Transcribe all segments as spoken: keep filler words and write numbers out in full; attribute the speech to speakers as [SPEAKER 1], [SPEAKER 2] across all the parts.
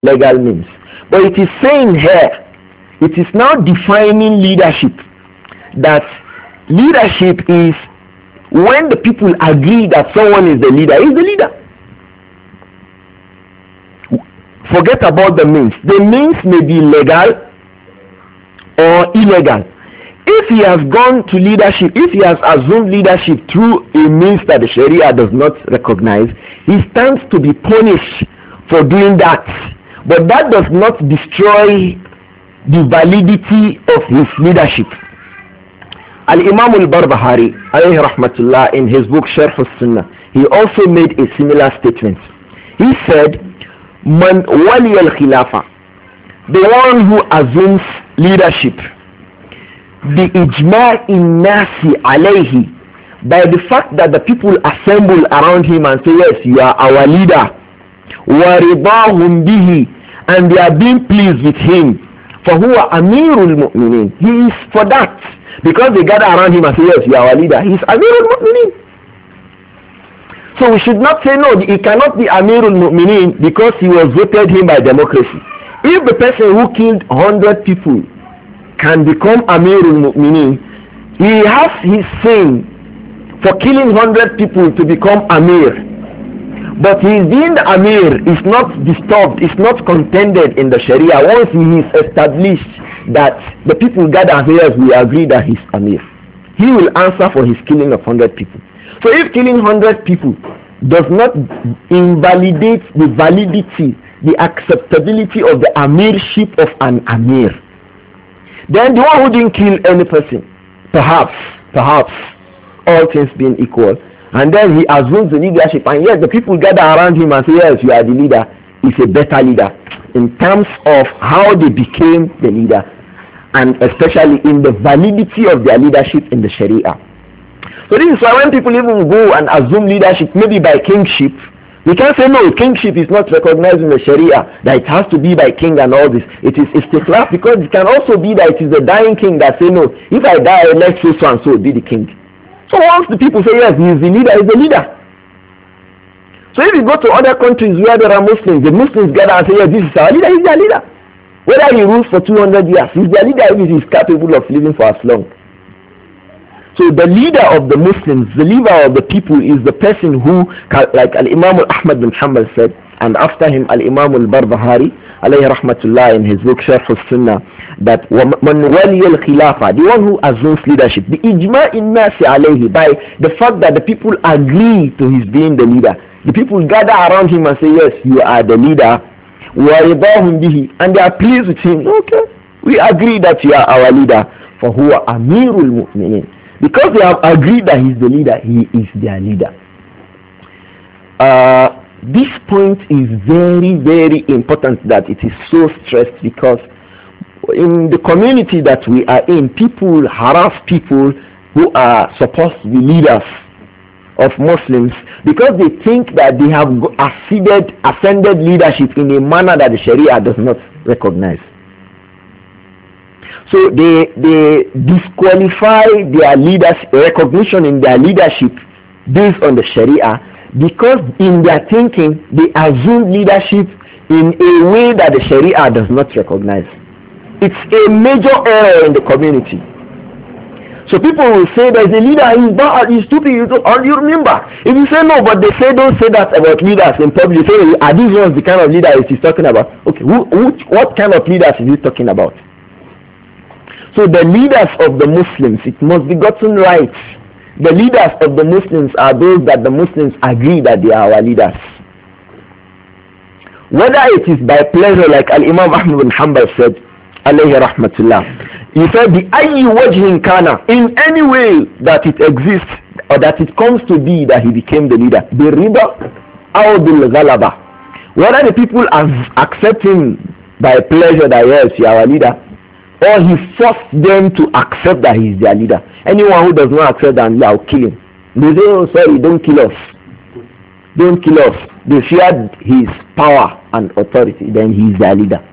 [SPEAKER 1] legal means. But it is saying here, it is now defining leadership, that leadership is when the people agree that someone is the leader, is the leader. Forget about the means. The means may be legal or illegal. If he has gone to leadership, if he has assumed leadership through a means that the Sharia does not recognize, he stands to be punished for doing that. But that does not destroy the validity of his leadership. Al-Imam al-Barbahari, alayhi rahmatullah, in his book Sharh al-Sunnah, he also made a similar statement. He said, Man wali al-khilafa, the one who assumes leadership, the ijma' in-nasi alayhi, by the fact that the people assemble around him and say, yes, you are our leader, wa ridahum bihi, and they are being pleased with him, فَهُوَ أَمِيرُ الْمُؤْمِنِينَ, he is for that, because they gather around him and say, yes, you are our leader, he is Amirul Mu'minin. So we should not say, no, he cannot be Amirul Mu'minin because he was voted him by democracy. If the person who killed one hundred people can become Amirul Mu'minin, he has his sin for killing one hundred people to become Amir. But his being the Amir is not disturbed, is not contended in the Sharia once he is established that the people gather here, we agree that he's Amir. He will answer for his killing of one hundred people. So if killing one hundred people does not invalidate the validity, the acceptability of the Amirship of an Amir, then the one who didn't kill any person, perhaps, perhaps, all things being equal, and then he assumes the leadership, and yet the people gather around him and say, yes, you are the leader, is a better leader in terms of how they became the leader, and especially in the validity of their leadership in the Sharia. So this is why when people even go and assume leadership, maybe by kingship, we can't say, no, kingship is not recognized in the Sharia, that it has to be by king and all this. It is istiklaf, because it can also be that it is the dying king that say, no, if I die, let so and so be the king. So once the people say, yes, he is the leader, he is the leader. So if you go to other countries where there are Muslims, the Muslims gather and say, yes, this is our leader, he is their leader. Whether he rules for two hundred years, he is their leader if he is capable of living for as long. So the leader of the Muslims, the leader of the people, is the person who, like Al-Imam Ahmad bin Hanbal said, and after him Al-Imam Al-Barbahari, alayhi rahmatullah, in his book Sharh al-Sunnah, that man wali al-khilafa, the one who assumes leadership, the ijma' in-nasi alayhi, by the fact that the people agree to his being the leader. The people gather around him and say, yes, you are the leader, wa ridahum bihi, and they are pleased with him. Okay, we agree that you are our leader, for huwa amirul mu'minin. Because they have agreed that he is the leader, he is their leader. Uh, this point is very, very important that it is so stressed, because in the community that we are in, people harass people who are supposed to be leaders of Muslims because they think that they have ascended, ascended leadership in a manner that the Sharia does not recognize. So they, they disqualify their leaders, recognition in their leadership based on the Sharia, because in their thinking they assume leadership in a way that the Sharia does not recognize. It's a major error in the community. So people will say there's a leader, he's bad, he's stupid, you don't, or you remember. If you say no, but they say don't say that about leaders in public, you say, are these ones the kind of leader he's talking about? Okay, who, who, what kind of leaders is he talking about? So the leaders of the Muslims, it must be gotten right. The leaders of the Muslims are those that the Muslims agree that they are our leaders. Whether it is by pleasure, like Al-Imam Ahmad bin Hanbal said, alayhi rahmatullah, he said, the ayyi wajhin kana, in any way that it exists, or that it comes to be that he became the leader, the riba aw bil ghalaba, whether the people accept him by pleasure that yes, you are our leader, or he forced them to accept that he is their leader. Anyone who does not accept that, I'll kill him. They say, oh sorry, don't kill us. Don't kill us. They feared his power and authority, then he is their leader.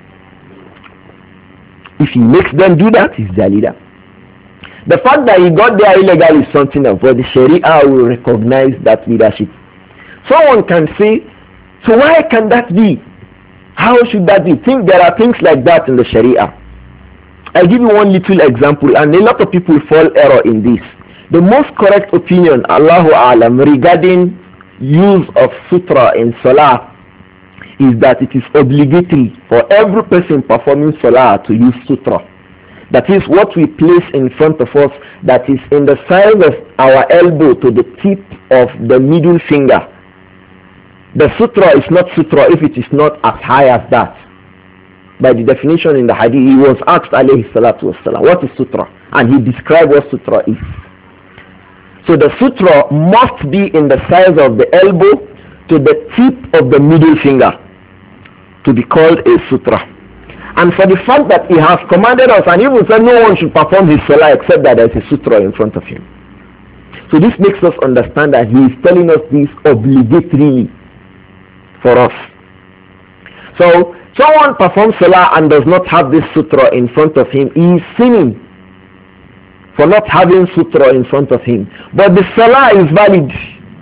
[SPEAKER 1] If he makes them do that, he's their leader. The fact that he got there illegal is something else, but the Sharia will recognize that leadership. Someone can say, so why can that be? How should that be? Think there are things like that in the Sharia. I'll give you one little example, and a lot of people fall error in this. The most correct opinion, Allahu A'lam, regarding use of sutra in salah is that it is obligatory for every person performing salah to use sutra. That is what we place in front of us, that is in the size of our elbow to the tip of the middle finger. The sutra is not sutra if it is not as high as that. By the definition in the hadith, he was asked alayhi salatu wasalam, what is sutra? And he described what sutra is. So the sutra must be in the size of the elbow to the tip of the middle finger to be called a sutra. And for the fact that he has commanded us, and even said no one should perform his salah except that there is a sutra in front of him. So this makes us understand that he is telling us this obligatorily for us. So someone performs salah and does not have this sutra in front of him, he is sinning for not having sutra in front of him. But the salah is valid.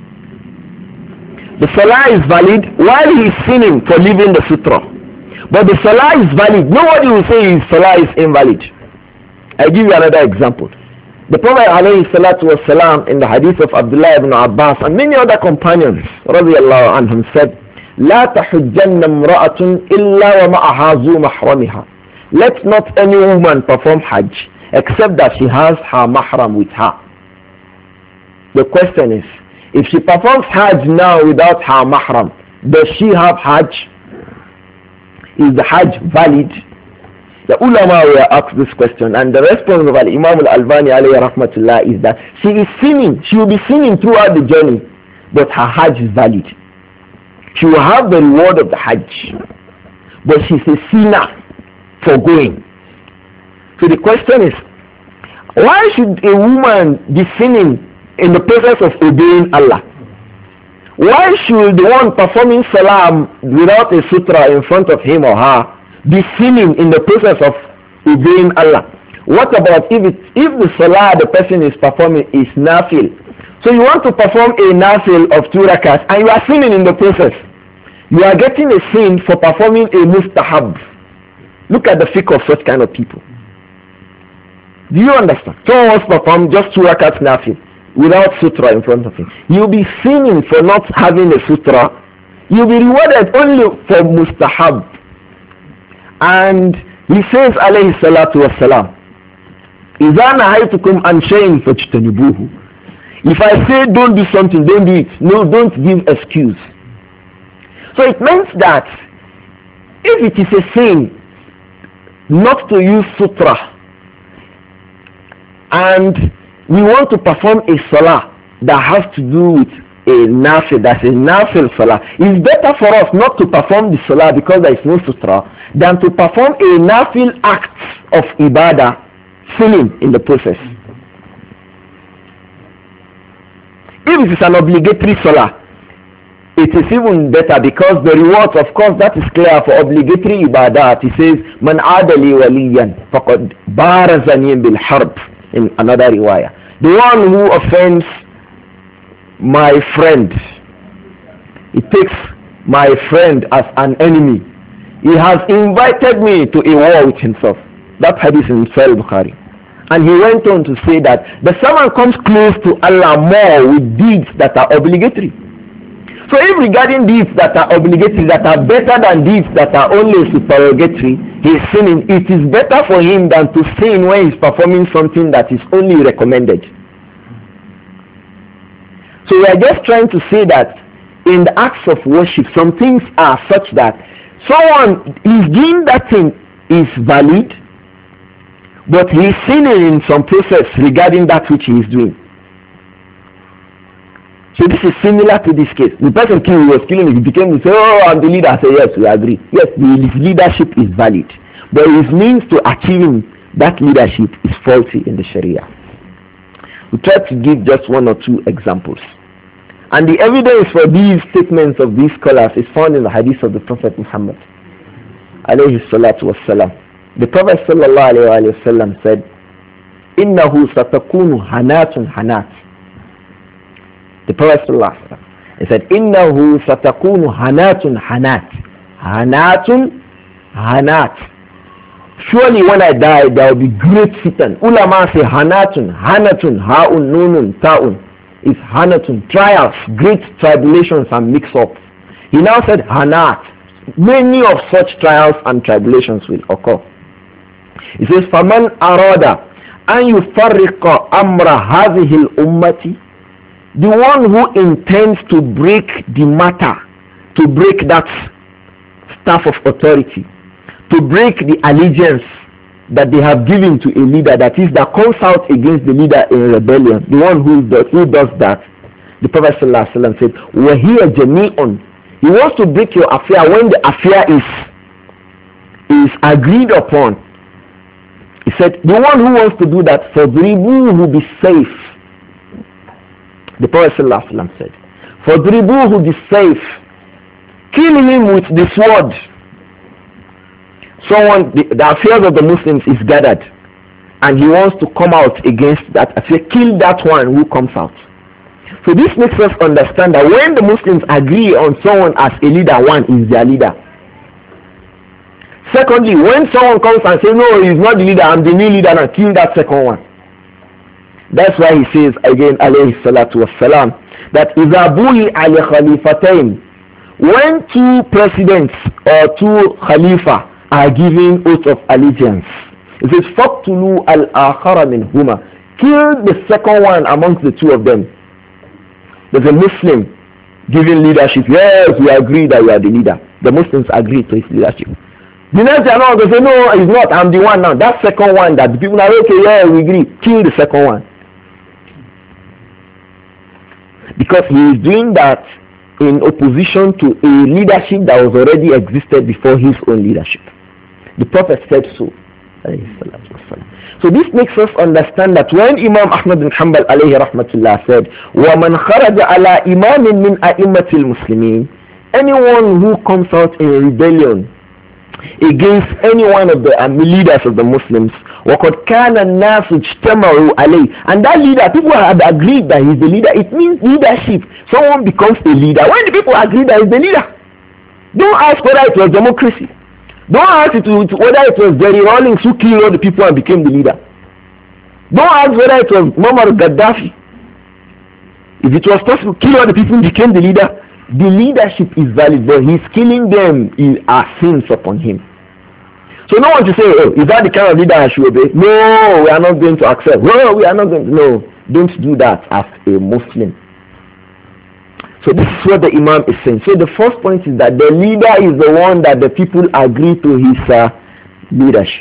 [SPEAKER 1] The salah is valid while he is sinning for leaving the sutra. But the salah is valid. Nobody will say his salah is invalid. I'll give you another example. The Prophet alayhi salatu wasalam in the hadith of Abdullah ibn Abbas and many other companions radiyallahu anhum said, لا تحجن امرأة إلا ومعها ذو محرمها. Let not any woman perform Hajj except that she has her mahram with her. The question is, if she performs Hajj now without her mahram, does she have Hajj? Is the Hajj valid? The ulama were asked this question, and the response of Imam al-Albani alayhi rahmatullah is that she is sinning. She will be sinning throughout the journey, but her Hajj is valid. She will have the reward of the Hajj, but she's a sinner for going. So the question is, why should a woman be sinning in the process of obeying Allah? Why should the one performing salam without a sutra in front of him or her be sinning in the process of obeying Allah? What about if it, if the salah the person is performing is nafil? So you want to perform a nafil of two rakats and you are sinning in the process. You are getting a sin for performing a mustahab. Look at the fiqh of such kind of people. Do you understand? Someone wants to perform just two rakats nafil without sutra in front of him. You'll be sinning for not having a sutra. You'll be rewarded only for mustahab. And he says alayhi salatu wassalam, إِذَا نَهَيْتُكُمْ عَنْ شَيْءٍ فَاجْتَنِبُوهُ. If I say don't do something, don't do it. No, don't give excuse. So it means that if it is a sin not to use sutra, and we want to perform a salah that has to do with a nafil, that's a nafil salah, it's better for us not to perform the salah because there is no sutra than to perform a nafil act of ibadah, sinning in the process. If it is an obligatory salah, it is even better because the rewards, of course, that is clear for obligatory ibadat. He says, Man adali waliyan faqad barazani bil harb, in another riwayah. The one who offends my friend, he takes my friend as an enemy. He has invited me to a war with himself. That hadith in Sahih Bukhari. And he went on to say that the servant comes close to Allah more with deeds that are obligatory. So if regarding deeds that are obligatory, that are better than deeds that are only supererogatory, he is sinning, it is better for him than to sin when he is performing something that is only recommended. So we are just trying to say that in the acts of worship, some things are such that someone is doing that thing is valid, but he is sinning in some process regarding that which he is doing. So this is similar to this case. The person who was killing, he became, he said, oh, I'm the leader. I say, yes, we agree. Yes, his leadership is valid. But his means to achieving that leadership is faulty in the Sharia. We try to give just one or two examples. And the evidence for these statements of these scholars is found in the hadith of the Prophet Muhammad alayhi salatu wassalam. The Prophet sallallahu alayhi wa sallam said, إِنَّهُ سَتَكُونُ هَنَاتٌ هَنَاتٌ. The Prophet sallallahu alayhi wa sallam, he said, إِنَّهُ سَتَكُونُ هَنَاتٌ هَنَاتٌ. Hanatun, hanat. Surely when I die, there will be great fitan. Ulama say hanatun, hanatun, haun, nunun, taun. It's hanatun, trials, great tribulations and mix-ups. He now said hanat. Many of such trials and tribulations will occur. He says, فَمَنْ أَرَادَ أَنْ يُفَرِّقَ أَمْرَ هَذِهِ الْأُمَّةِ. The one who intends to break the matter, to break that staff of authority, to break the allegiance that they have given to a leader, that is, that comes out against the leader in rebellion, the one who does, who does that, the Prophet ﷺ said, وَهِيَ جَمِيعٌ. He wants to break your affair when the affair is, is agreed upon. He said, the one who wants to do that, فَضْرِبُوهُ بِالسَّيْفِ. The Prophet ﷺ said, فَضْرِبُوهُ بِالسَّيْفِ. Kill him with the sword. Someone, the, the affairs of the Muslims is gathered, and he wants to come out against that affair. Kill that one who comes out. So this makes us understand that when the Muslims agree on someone as a leader, one is their leader. Secondly, when someone comes and says, no, he's not the leader, I'm the new leader, and kill that second one. That's why he says again, alayhi salatu wassalam, that إِذَا بُوِي عَلَى خَلِيفَتَيْنِ. When two presidents or two khalifa are giving oath of allegiance, it says, فَقْتُلُوا الْآخَرَ مِنْهُمَا. Kill the second one amongst the two of them. There's a Muslim giving leadership. Yes, we agree that you are the leader. The Muslims agree to his leadership. The next day, no, they say, no, he's not, I'm the one now. That second one that the people are okay, yeah, we agree. Kill the second one. Because he is doing that in opposition to a leadership that was already existed before his own leadership. The Prophet said so. So this makes us understand that when Imam Ahmad bin Hanbal alayhi rahmatullah said, وَمَنْ خَرَجَ عَلَى إِمَامٍ مِنْ أَئِمَّةِ الْمُسْلِمِينَ, anyone who comes out in rebellion against any one of the um, leaders of the Muslims, وَقَدْ كَانَ النَّاسُ اجْتَمَعُوا عَلَيْهِ, and that leader, people have agreed that he's the leader. It means leadership. Someone becomes a leader when the people agree that he's the leader. Don't ask whether it was democracy. Don't ask it whether it was Jerry Rawlings who killed all the people and became the leader. Don't ask whether it was Muammar Gaddafi. If it was possible to kill all the people and became the leader, the leadership is valid, but his killing them is are sins upon him. So no one to say, oh, is that the kind of leader I should obey? No, we are not going to accept. No, we are not going to. No, don't do that as a Muslim. So this is what the Imam is saying. So the first point is that the leader is the one that the people agree to his uh, leadership.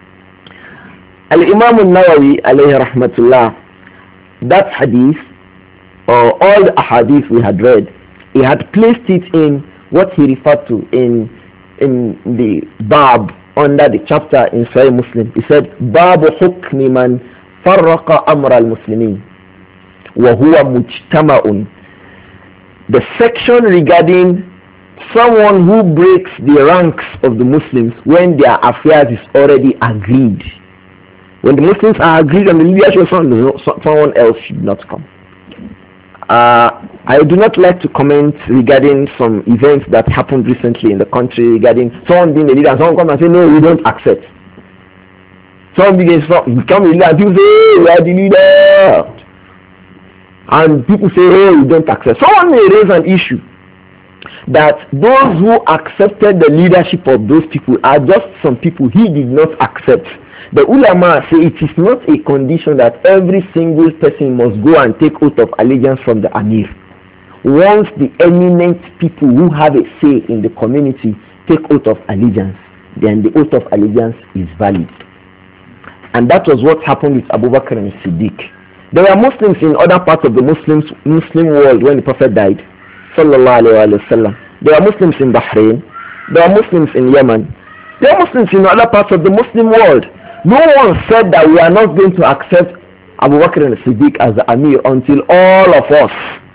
[SPEAKER 1] Al-Imam al-Nawawi alayhi rahmatullah, that hadith, or all the hadith we had read, he had placed it in what he referred to in in the Bab, under the chapter in Sahih Muslim. He said, Babu hukmi man farraqa amra al-muslimin wa huwa mujtama'un. The section regarding someone who breaks the ranks of the Muslims when their affairs is already agreed. When the Muslims are agreed on the leadership, someone else should not come. Uh, I do not like to comment regarding some events that happened recently in the country regarding someone being a leader and someone come and say, no, we don't accept. Someone begins to become a leader and people say, hey, we are the leader. And people say, hey, we don't accept. Someone may raise an issue that those who accepted the leadership of those people are just some people he did not accept. The ulama say it is not a condition that every single person must go and take oath of allegiance from the Amir. Once the eminent people who have a say in the community take oath of allegiance, then the oath of allegiance is valid. And that was what happened with Abu Bakr and Siddiq. There were Muslims in other parts of the Muslims, Muslim world when the Prophet died. Sallallahu alayhi wa sallam. There are Muslims in Bahrain. There are Muslims in Yemen. There are Muslims in other parts of the Muslim world. No one said that we are not going to accept Abu Bakr and Siddiq as the Amir until all of us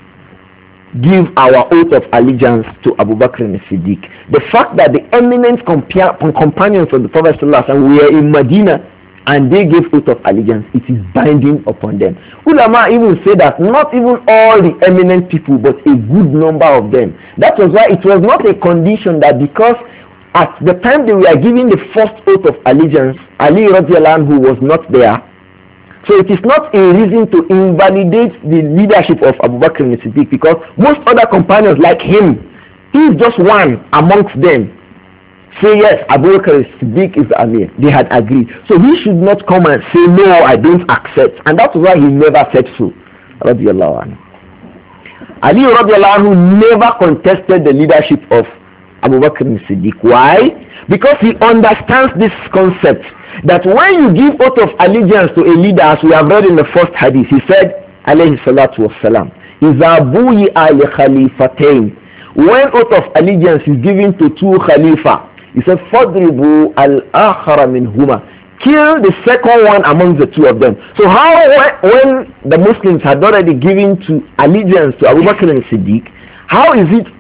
[SPEAKER 1] give our oath of allegiance to Abu Bakr and Siddiq. The fact that the eminent compa- companions of the Prophet ﷺ were in Medina and they gave oath of allegiance, it is binding upon them. Ulama even say that not even all the eminent people, but a good number of them. That was why it was not a condition that because at the time they were giving the first oath of allegiance, Ali radiallahu anhu was not there. So it is not a reason to invalidate the leadership of Abu Bakr as-Siddiq, because most other companions like him, he is just one amongst them. Say yes, Abu Bakr as-Siddiq is the Amir. They had agreed. So he should not come and say no, I don't accept. And that's why he never said so. Radiallahu anhu. Ali radiallahu anhu never contested the leadership of Abu Bakr as-Siddiq. Why? Because he understands this concept that when you give oath of allegiance to a leader, as we have read in the first hadith, he said, alayhi salatu wassalam, إِذَا بُوِيَ لِخَلِيفَتَيْنِ, when oath of allegiance is given to two khalifa, he said, فَضْرِبُوا الْآخَرَ مِنْهُمَا, kill the second one among the two of them. So how, when the Muslims had already given to allegiance to Abu Bakr and Siddiq, how is it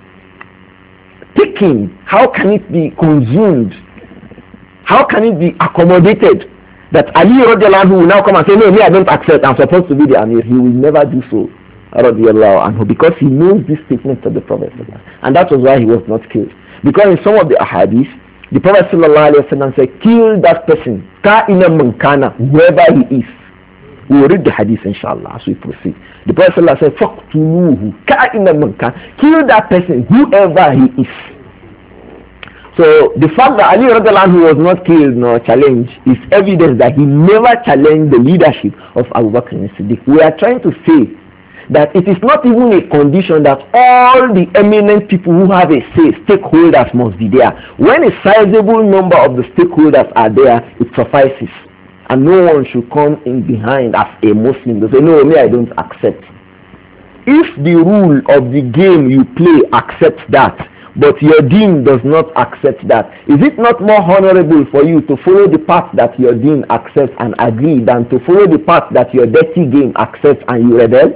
[SPEAKER 1] taken? How can it be consumed? How can it be accommodated that Ali radiallahu anhu will now come and say, no, me, I don't accept, I'm supposed to be the Amir? He will never do so, radiallahu anhu, because he knows this statement of the Prophet. And that was why he was not killed. Because in some of the ahadith, the Prophet sallallahu alayhi wa sallam said, kill that person, ka'ina man kana, whoever he is. We will read the hadith inshallah as we proceed. The Prophet sallallahu alayhi wa sallam said, faqtuluhu, ka'ina man kana, kill that person, whoever he is. So the fact that Ali radiallahu anhu was not killed nor challenged is evidence that he never challenged the leadership of Abu Bakr as-Siddiq. We are trying to say that it is not even a condition that all the eminent people who have a say, stakeholders, must be there. When a sizable number of the stakeholders are there, it suffices. And no one should come in behind as a Muslim to say, no, me, I don't accept. If the rule of the game you play accepts that, but your deen does not accept that, is it not more honorable for you to follow the path that your deen accepts and agree than to follow the path that your dirty game accepts and you rebel?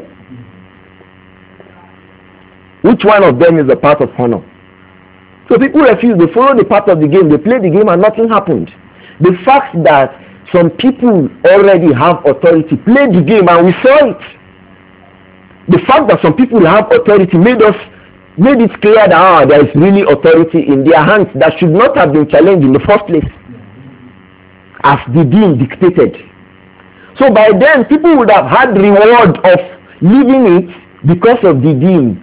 [SPEAKER 1] Which one of them is the path of honor? So people refuse. They follow the path of the game. They play the game and nothing happened. The fact that some people already have authority played the game and we saw it. The fact that some people have authority made us made it clear that ah, there is really authority in their hands that should not have been challenged in the first place, as the deen dictated. So by then people would have had reward of leaving it because of the deen,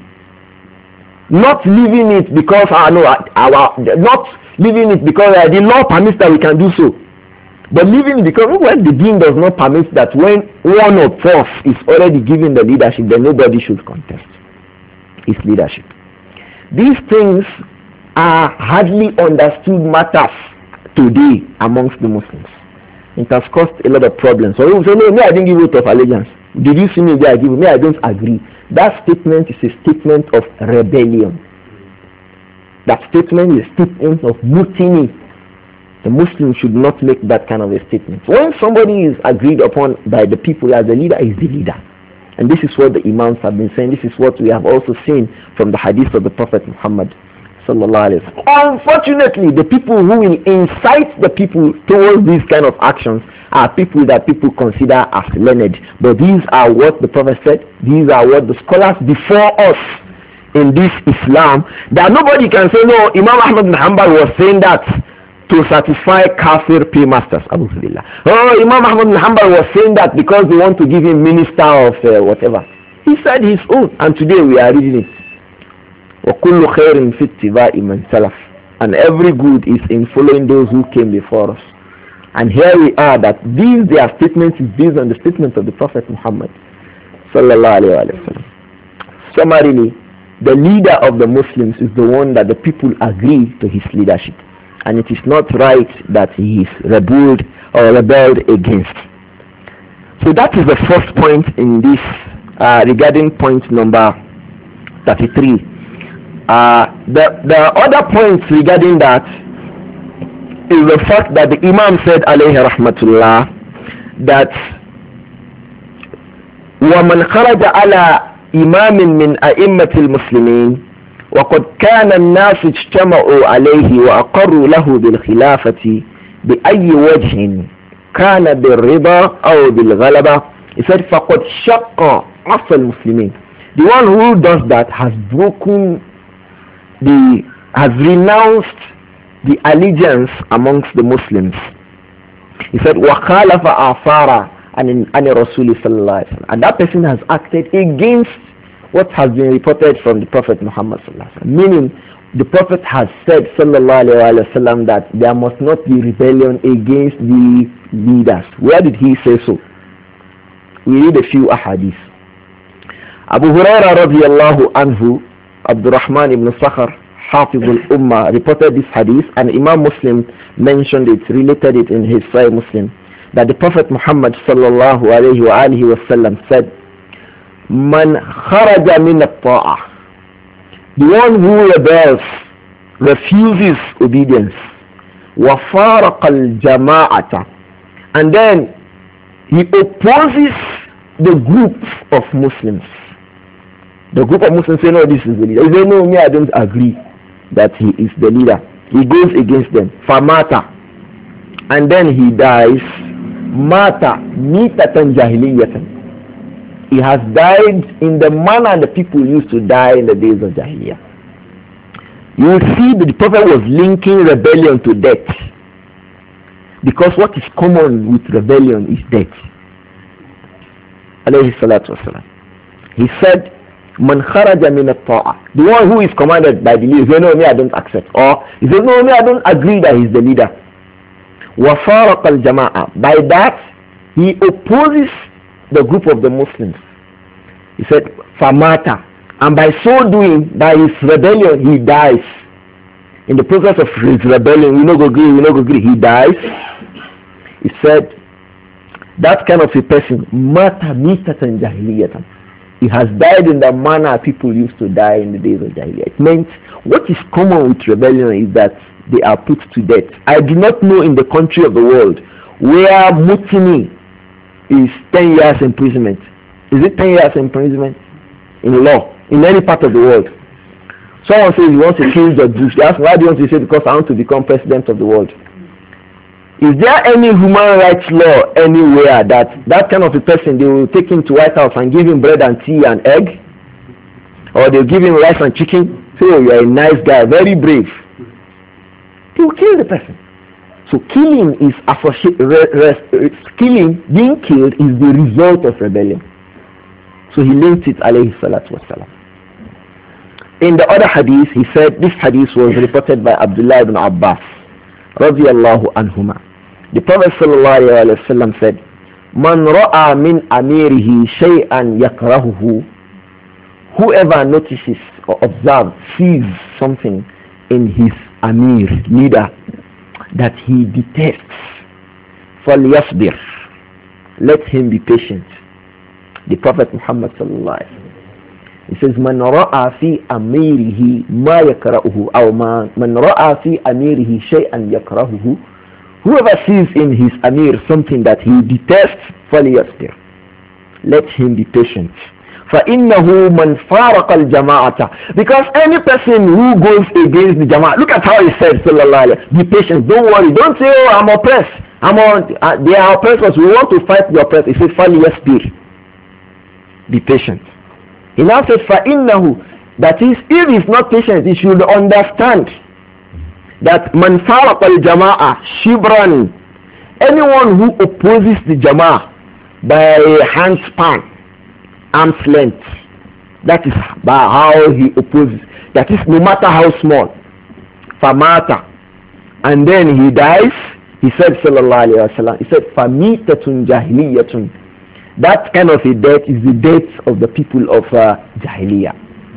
[SPEAKER 1] not leaving it because ah no, our not leaving it because uh, the law permits that we can do so, but leaving it because when the deen does not permit that, when one of us is already given the leadership, then nobody should contest his leadership. These things are hardly understood matters today amongst the Muslims. It has caused a lot of problems. So you say, no, me, I didn't give oath of allegiance. Did you see me there? I give me, I don't agree. That statement is a statement of rebellion. That statement is a statement of mutiny. The Muslim should not make that kind of a statement. When somebody is agreed upon by the people as the leader, is the leader. And this is what the Imams have been saying. This is what we have also seen from the hadith of the Prophet Muhammad sallallahu alaihi wasallam. Unfortunately, the people who will incite the people towards these kind of actions are people that people consider as learned. But these are what the Prophet said. These are what the scholars before us in this Islam, that nobody can say, no, Imam Ahmad bin Hanbal was saying that to satisfy kafir paymasters. Oh, Imam Ahmad bin Hanbal was saying that because they want to give him minister of uh, whatever. He said his own, and today we are reading it. وَكُلُّ خَيْرٍ فِي اتِّبَاءِ مَنْ سَلَفَ, and every good is in following those who came before us. And here we are, that these their statements is based on the statement of the Prophet Muhammad sallallahu alaihi wasallam. Summarily, the leader of the Muslims is the one that the people agree to his leadership, and it is not right that he is rebelled or rebelled against. So that is the first point in this uh, regarding point number thirty-three. Uh, the, the other points regarding that is the fact that the Imam said alayhi rahmatullah that وَمَنْ خَرَجَ عَلَى إِمَامٍ مِّنْ أَئِمَّةِ الْمُسْلِمِينَ وقد كان الناس اجتمعوا عليه وأقروا له بالخلافة بأي وجه كان بالرضا أو بالغلبة. He said فقد شق عصى المسلمين. The one who does that has broken the, has renounced the allegiance amongst the Muslims. He said وخالف آثار عن عن الرسول صلى الله عليه وسلم. And that person has acted against what has been reported from the Prophet Muhammad sallallahu alaihi wasallam. Meaning, the Prophet has said sallallahu alaihi wasallam that there must not be rebellion against the leaders. Where did he say so? We read a few ahadith. Abu Hurairah radiyallahu anhu, Abdurrahman ibn Sakhar, Hafiz al-Ummah, reported this hadith, and Imam Muslim mentioned it, related it in his Sahih Muslim, that the Prophet Muhammad sallallahu alaihi wa alihi wasallam said, Man kharaja min at-ta'ah, the one who rebels, refuses obedience, wa faraqa al-jama'ata, and then he opposes the group of Muslims. The group of Muslims say, no, this is the leader. He say, no, me, I don't agree that he is the leader. He goes against them. Famata, and then he dies. Mata mitatan jahiliyatan. He has died in the manner the people used to die in the days of Jahiliyyah. You will see that the Prophet was linking rebellion to death. Because what is common with rebellion is death. Alayhi salatu wasalam. He said, Man kharaja min at-ta'ah. The one who is commanded by the leader, he says, no, me, I don't accept. Or he says, no, me, I don't agree that he's the leader. Wa faraqa al-jama'a. By that, he opposes the group of the Muslims. He said, Famata. And by so doing, by his rebellion, he dies. In the process of his rebellion, we no go agree, we no go agree, he dies. He said, that kind of a person, Mata mitatan jahiliyatan. He has died in the manner people used to die in the days of Jahiliyyah. It meant what is common with rebellion is that they are put to death. I do not know in the country of the world where mutiny is ten years imprisonment. Is it ten years imprisonment in law in any part of the world? Someone says he wants to kill George Bush. They ask, why do you want to say? Because I want to become president of the world. Is there any human rights law anywhere that that kind of a person, they will take him to White House and give him bread and tea and egg? Or they'll give him rice and chicken? Say, oh, you're a nice guy, very brave. They will kill the person. So killing is associated, killing, being killed is the result of rebellion. So he linked it, alayhi salatu wasalam. In the other hadith, he said, this hadith was reported by Abdullah ibn Abbas, radiyallahu anhuma. The Prophet sallallahu alayhi wa sallam said, Man ra'a min amirihi shay'an yakrahuhu. Whoever notices or observes, sees something in his amir, leader, that he detests, فَلْيَصْبِرْ, let him be patient. The Prophet Muhammad sallallahu alayhi wa sallam, he says, Man ra'a fi amirihi ma yakrahuhu, or man ra'a fi amirihi shay'an yakrahuhu. Whoever sees in his amir something that he detests, فَلْيَصْبِرْ, let him be patient. فَإِنَّهُ مَنْ فَارَقَ الْجَمَاعَةَ, because any person who goes against the jama'ah, look at how he said, sallallahu alayhi, be patient, don't worry, don't say, oh, I'm oppressed, I'm on, uh, they are oppressors, we want to fight the oppressed. He says, فَلْيَصْبِرْ, be patient. He now says, فَإِنَّهُ, that is, if he is not patient, he should understand that man faraqa al-jama'a shibran, anyone who opposes the jama'ah by handspan, arm's length, that is by how he opposes, that is no matter how small, famata, and then he dies, he said sallallahu alayhi wa sallam, he said famitatun jahiliyatun, that kind of a death is the death of the people of uh, Jahiliyyah.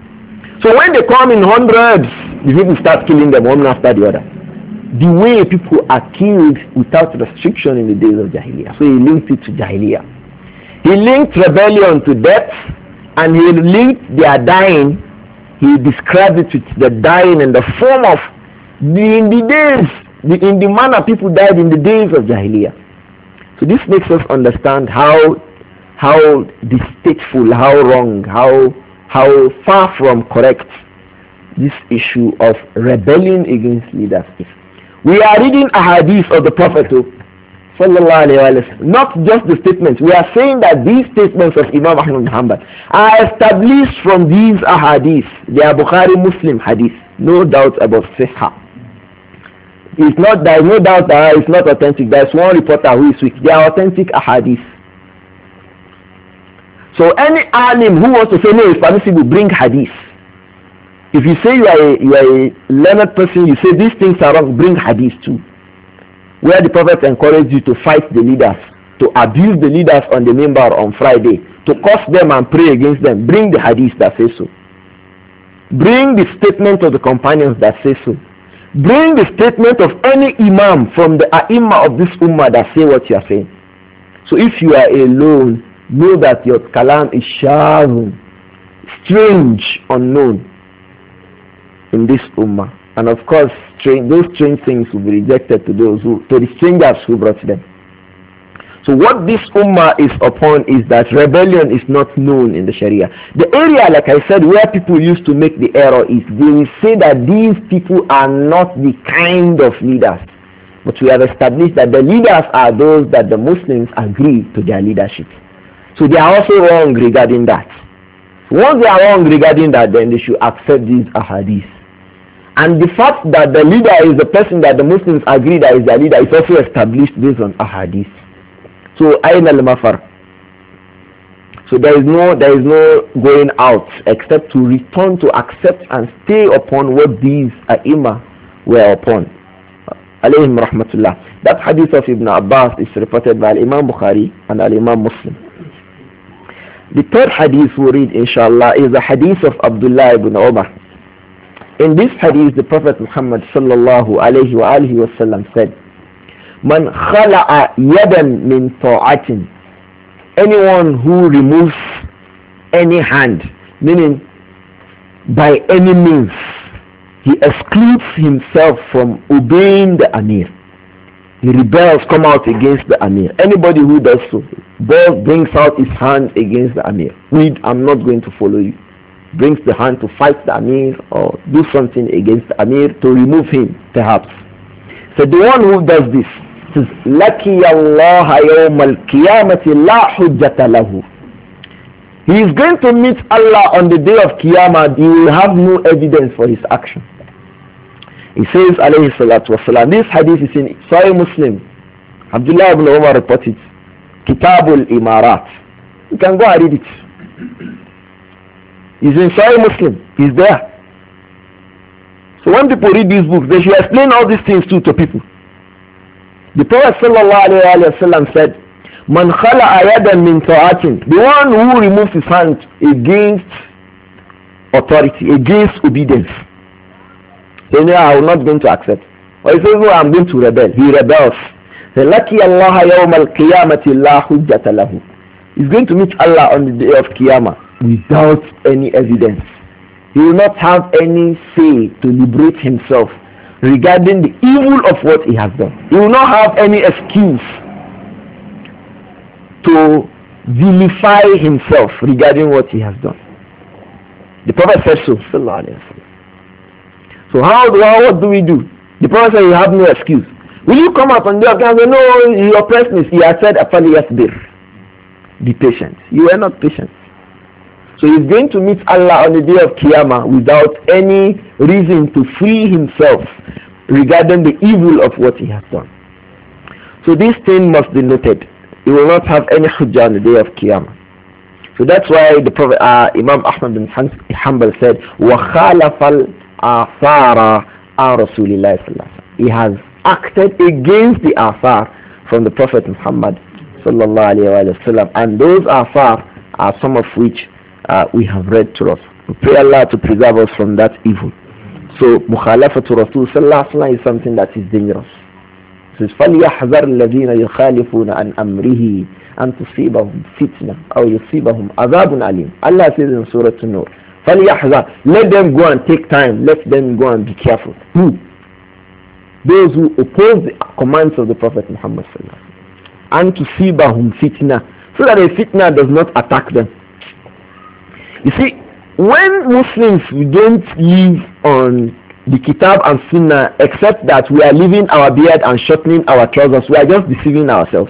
[SPEAKER 1] So when they come in hundreds, the people start killing them one after the other. The way people are killed without restriction in the days of Jahiliyyah. So he linked it to Jahiliyyah. He linked rebellion to death, and he linked their dying. He described it with the dying in the form of the, in the days, the, in the manner people died in the days of Jahiliyyah. So this makes us understand how how distasteful, how wrong, how how far from correct this issue of rebellion against leaders is. We are reading a hadith of the Prophet Sallallahu alayhi wa sallam. Not just the statements. We are saying that these statements of Imam Ahmad bin Hanbal are established from these ahadith. They are Bukhari Muslim hadith. No doubt about Sihha. It's not, there is no doubt that it's not authentic. There is one reporter who is weak. They are authentic ahadith. So any alim who wants to say no, it's permissible, bring hadith. If you say you are a, you are a learned person, you say these things are wrong, bring hadith too. Where the Prophet encouraged you to fight the leaders, to abuse the leaders on the minbar on Friday, to curse them and pray against them, bring the hadith that says so. Bring the statement of the companions that says so. Bring the statement of any imam from the ai of this ummah that say what you are saying. So if you are alone, know that your kalam is shazun, strange, unknown in this ummah. And of course, strange, those strange things will be rejected to those who, to the strangers who brought them. So what this ummah is upon is that rebellion is not known in the Sharia. The area, like I said, where people used to make the error is they will say that these people are not the kind of leaders. But we have established that the leaders are those that the Muslims agree to their leadership. So they are also wrong regarding that. Once they are wrong regarding that, then they should accept these ahadith. And the fact that the leader is the person that the Muslims agree that is their leader is also established based on ahadith. So ayn al-mafar. So there is no there is no going out except to return to accept and stay upon what these ai were upon. Alayhim rahmatullah. That hadith of Ibn Abbas is reported by Imam Bukhari and Imam Muslim. The third hadith we read, inshallah, is the hadith of Abdullah ibn Umar. In this hadith, the Prophet Muhammad sallallahu alayhi wa alihi wa sallam said, Man khala'a yadan min ta'atin. Anyone who removes any hand, meaning by any means, he excludes himself from obeying the Amir. He rebels, come out against the Amir. Anybody who does so, brings out his hand against the Amir. We, I'm not going to follow you. Brings the hand to fight the Amir or do something against the Amir to remove him, perhaps. So the one who does this says, Laki Allah yawm al-qiyamati la hujjata lahu. He is going to meet Allah on the day of Qiyamah. He will have no evidence for his action. He says, alayhi salatu wasalam, this hadith is in Sahih Muslim. Abdullah ibn Umar reported, Kitabul Imarat. You can go and read it. It's in Sahih Muslim. He's there. So when people read these books, they should explain all these things too to people. The Prophet sallallahu alayhi wa sallam said, Man khala'a yadan min ta'atin. The one who removes his hand against authority, against obedience. So no, I will not going to accept. Or he says, no, I'm going to rebel. He rebels. So, Laki Allah yawm al-qiyamati la hujjata lahu. He's going to meet Allah on the day of Qiyamah without any evidence. He will not have any say to liberate himself regarding the evil of what he has done. He will not have any excuse to vilify himself regarding what he has done. The Prophet said so. So how do how, what do we do? The Prophet said you have no excuse. Will you come up on the day of Qiyamah and say, no, you oppressed me? He has said, be patient. You are not patient. So he's going to meet Allah on the day of Qiyamah without any reason to free himself regarding the evil of what he has done. So this thing must be noted. He will not have any hujjah on the day of Qiyamah. So that's why the Prophet uh, Imam Ahmad bin Hanbal said, وَخَالَفَ الْآثَارَ عَنْ رَسُولِ اللَّهِ صَلَّى اللَّهُ عَلَيْهِ وَسَلَّمَ. He has acted against the athar from the Prophet Muhammad sallallahu alayhi wa sallam, and those athar are some of which uh, we have read to us. We pray Allah to preserve us from that evil. So mukhalafatu Rasul sallallahu alayhi wa sallam is something that is dangerous. It says فَلْيَحْذَرْ الَّذِينَ يُخَالِفُونَ عَنْ أَمْرِهِ أَنْ تُصِيبَهُمْ فِتْنَةٌ أَوْ يُصِيبَهُمْ عَذَابٌ أَلِيمٌ. Allah says in Surah An-Nur, فَلْيَحْذَرْ, let them go and take time, let them go and be careful. Who? Those who oppose the commands of the Prophet Muhammad sallallahu alayhi wa sallam. And tusibahum fitna, so that a fitna does not attack them. You see, when Muslims don't live on the kitab and sunnah except that we are leaving our beard and shortening our trousers. We are just deceiving ourselves.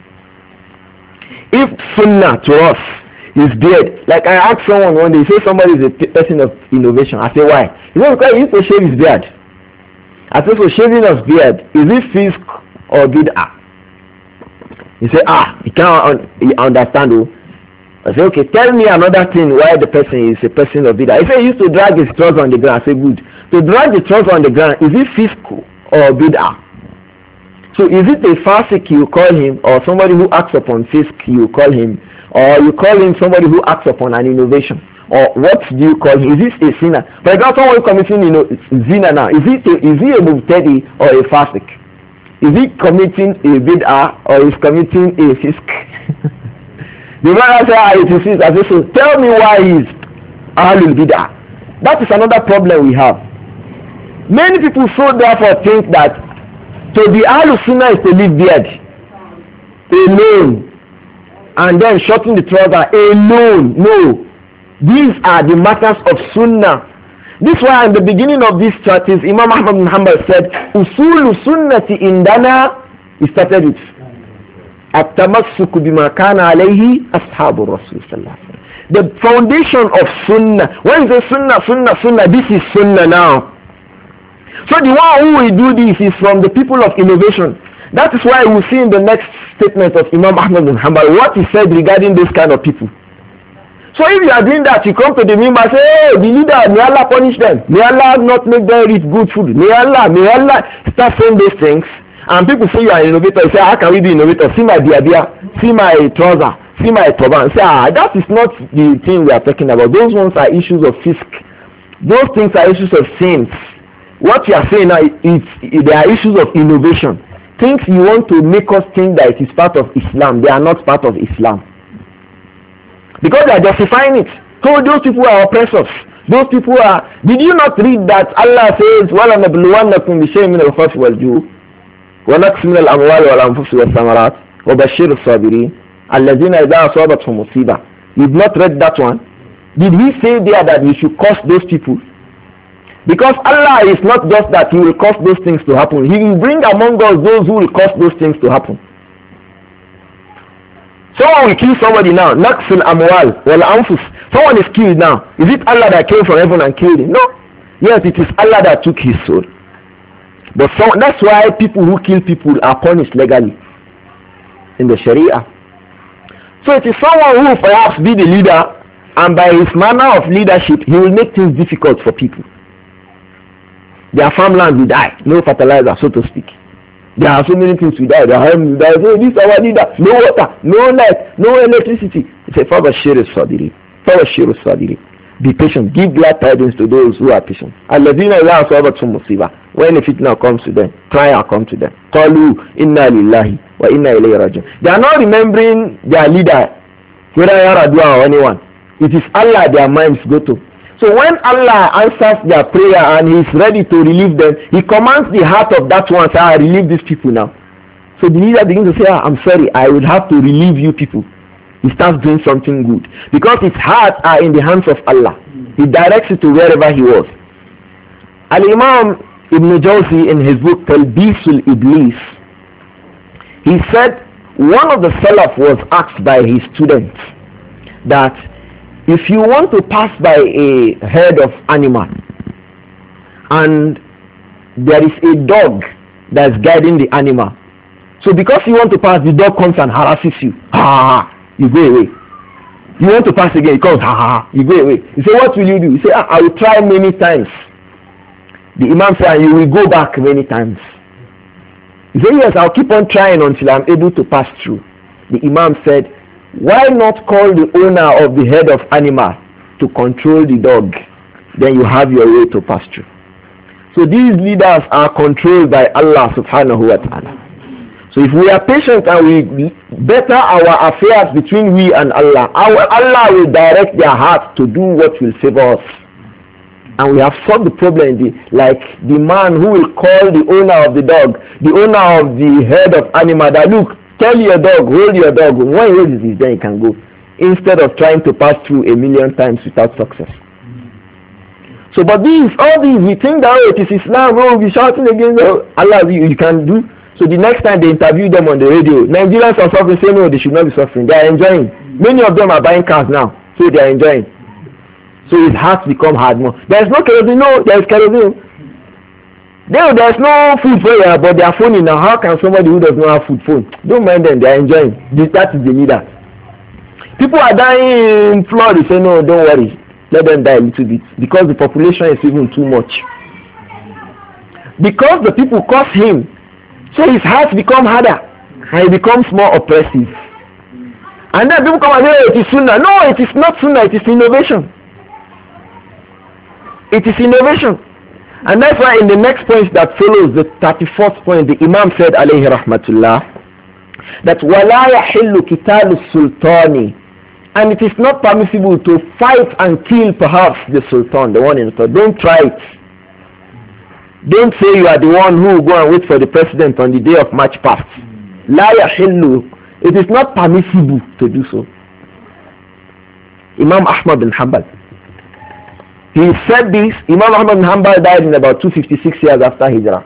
[SPEAKER 1] If sunnah to us is beard, like I asked someone one day, he said somebody is a p- person of innovation. I say why? He said because he used to shave his beard. I said so shaving of beard, is it fisk or bid'ah? He said ah, he can't un- he understand. Oh. I said okay, tell me another thing why the person is a person of bid'ah. He said he used to drag his trousers on the ground. I said good. To drag the trousers on the ground, is it fisk or bid'ah? So is it a fasik you call him, or somebody who acts upon fisk you call him, or you call him somebody who acts upon an innovation, or what do you call him? Is this a sinner? For example, someone committing, you know, zina now, is it a, is he a mubtadi or a fasik? Is he committing a bid'ah or is committing a fisk? The brother said, ah, it is fisk. I said, so tell me why he is ahlul bid'ah. That is another problem we have. Many people so therefore think that to be ahlul sunnah is to leave beard alone and then shorten the trouser alone. No, these are the matters of sunnah. This is why in the beginning of this treatise, Imam Ahmad bin Hanbal said, "Usulu sunnati indana." He started with at-tamassuku bima kana alayhi ashabu Rasul sallallahu alaihi wasallam. The foundation of sunnah. When you say sunnah, sunnah, sunnah, this is sunnah now. So the one who will do this is from the people of innovation. That is why we see in the next statement of Imam Ahmad bin Hanbal what he said regarding those kind of people. So if you are doing that, you come to the member and say, hey, the leader, may Allah punish them. May Allah not make them eat good food. May Allah, may Allah start saying those things. And people say you are an innovator. You say, how can we be innovator? See my diabia, see my trouser, see my turban. Say, ah, that is not the thing we are talking about. Those ones are issues of fisk. Those things are issues of sins. What you are saying now is, is there are issues of innovation. Things you want to make us think that it is part of Islam. They are not part of Islam. Because they are justifying it. So those people are oppressors. Those people are... Did you not read that Allah says, وَلَنَبْلُوَنَّكُمْ بِشَيْءٍ مِنَ الْخَوْفِ وَالْجُوعِ وَنَقْصٍ مِنَ الْأَمْوَالِ وَالْأَنفُسِ وَالثَّمَرَاتِ وَبَشِّرِ الصَّابِرِينَ الَّذِينَ إِذَا أَصَابَتْهُمْ مُصِيبَةٌ. You've not read that one? Did he say there that we should curse those people? Because Allah is not just that he will cause those things to happen. He will bring among us those who will cause those things to happen. Someone will kill somebody now. Naqsul amwal wal anfus. Someone is killed now. Is it Allah that came from heaven and killed him? No. Yes, it is Allah that took his soul. But so, that's why people who kill people are punished legally in the Sharia. So it is someone who will perhaps be the leader, and by his manner of leadership, he will make things difficult for people. Their farmland will die, no fertilizer, so to speak. There are so many things will die. Their home will die. Oh, this is our leader. No water, no light, no electricity. It's a Fabashir Sadiri. Fabashir Sadiri. Be patient. Give glad tidings to those who are patient. Alladina la asabat musiba. When a fitna comes to them, trial come to them. Qalu inna lillahi wa inna ilayhi rajiun. They are not remembering their leader, whether Yaradua or anyone. It is Allah their minds go to. So when Allah answers their prayer and he is ready to relieve them, he commands the heart of that one, say, I relieve these people now. So the leader begins to say, ah, I'm sorry, I will have to relieve you people. He starts doing something good. Because his heart are in the hands of Allah. He directs it to wherever he was. Al-Imam Ibn Jawzi in his book, Talbisul Iblis, he said, one of the Salaf was asked by his students that if you want to pass by a herd of animal and there is a dog that is guiding the animal, so because you want to pass, the dog comes and harasses you, ha, you go away. You want to pass again, he comes, ha, ha, you go away. You say, what will you do? You say, ah, I will try many times. The Imam said, you will go back many times. He said, yes, I'll keep on trying until I'm able to pass through. The Imam said, why not call the owner of the head of animal to control the dog? Then you have your way to pass through. So these leaders are controlled by Allah subhanahu wa ta'ala. So if we are patient and we better our affairs between we and Allah, our Allah will direct their hearts to do what will favor us. And we have solved the problem, the, like the man who will call the owner of the dog, the owner of the head of animal, that look, tell your dog, hold your dog. When he holds it, then he can go. Instead of trying to pass through a million times without success. So, but these, all these, we think that oh, it is Islam, oh, we're shouting against oh, Allah, you, you can do. So the next time they interview them on the radio, Nigerians are suffering, say no, they should not be suffering. They are enjoying. Many of them are buying cars now, so they are enjoying. So it has become hard more. There is no kerosene, no, there is kerosene. There, there is no food for you, but they are phoning now. How can somebody who does not have food phone? Don't mind them, they are enjoying. This, that is the leader. People are dying in Florida, say no, don't worry. Let them die a little bit. Because the population is even too much. Because the people curse him, so his heart becomes harder. And it becomes more oppressive. And then people come and say, oh, it is Sunnah. No, it is not Sunnah, it is innovation. It is innovation. And that's why in the next point that follows, the thirty-fourth point, the Imam said, alayhi rahmatullah, that وَلَا يَحِلُّ كِتَالُ السُّلْطَانِ, and it is not permissible to fight and kill perhaps the sultan, the one in authority. Don't try it. Don't say you are the one who will go and wait for the president on the day of March past. La yahillu. It is not permissible to do so. Imam Ahmad bin Hanbal, he said this. Imam Ahmad bin Hanbal died in about two hundred fifty-six years after Hijrah.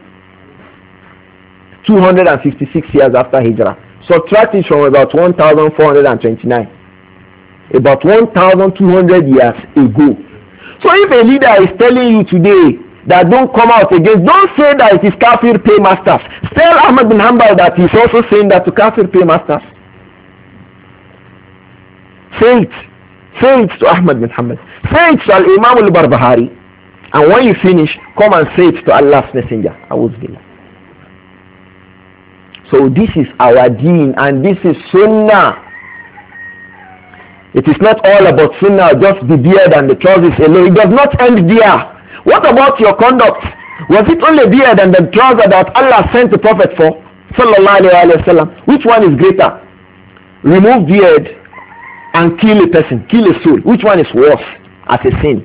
[SPEAKER 1] two hundred fifty-six years after Hijrah. Subtract it from about one thousand four hundred twenty-nine. About one thousand two hundred years ago. So if a leader is telling you today that don't come out against, don't say that it is kafir paymasters. Tell Ahmad bin Hanbal that he is also saying that to kafir paymasters. Say it. Say it to Ahmad bin Hanbal. Say it to Al-Imam al-Barbahari. And when you finish, come and say it to Allah's Messenger. Awuzbillah. So this is our deen and this is sunnah. It is not all about sunnah, just the beard and the trousers alone. It does not end there. What about your conduct? Was it only beard and the trouser that Allah sent the Prophet for? Sallallahu alayhi wa sallam. Which one is greater? Remove beard and kill a person, kill a soul. Which one is worse as a sin?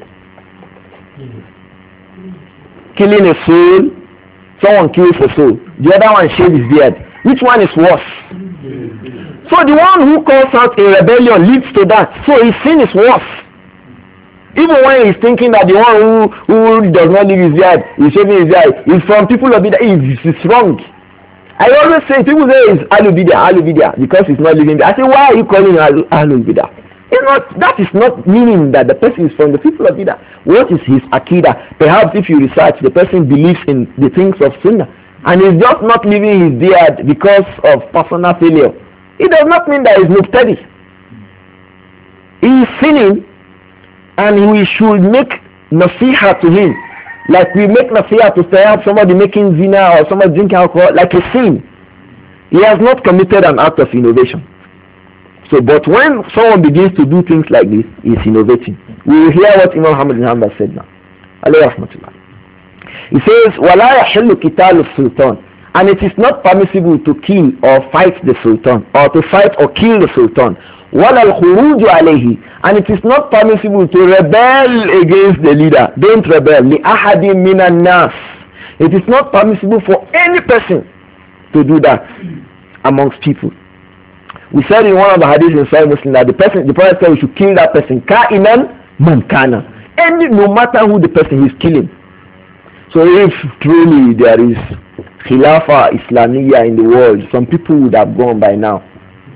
[SPEAKER 1] Killing a soul, someone kills a soul. The other one shaves his beard. Which one is worse? So the one who calls out a rebellion leads to that. So his sin is worse. Even when he's thinking that the one who, who does not leave his beard, is shaving his beard, is from people of Bidah, it's, it's wrong. I always say, people say it's Ahlul Bidah, Ahlul Bidah, because he's not living there. I say, why are you calling him Ahlul Bidah? It's not, that is not meaning that the person is from the people of Bidah. What is his Aqidah? Perhaps if you research, the person believes in the things of Sunnah, and he's just not leaving his beard because of personal failure. It does not mean that he's mubtadi. He is sinning, and we should make nasiha to him. Like we make nasiha to perhaps somebody making zina or somebody drinking alcohol, like a sin. He has not committed an act of innovation. So, but when someone begins to do things like this, he is innovating. We will hear what Imam Ahmad bin Hanbal said now. Alayhi rahmatullah. He says, وَلَا يَحِلُّ كِتَالُ السُّلْطَانِ, and it is not permissible to kill or fight the sultan, or to fight or kill the sultan. وَلَا الْخُرُوجُ عَلَيْهِ, and it is not permissible to rebel against the leader. Don't rebel. لِأَحَدٍ مِنَ النَّاسِ, it is not permissible for any person to do that amongst people. We said in one of the hadiths in Sahih Muslim that the person, the Prophet said we should kill that person. Ka'inan man kana. Any, no matter who the person is killing. So if truly there is Khilafa Islamiyya in the world, some people would have gone by now.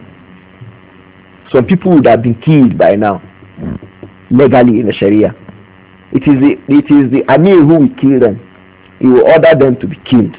[SPEAKER 1] Some people would have been killed by now, legally in the Sharia. It is the, it is the Amir who will kill them. He will order them to be killed.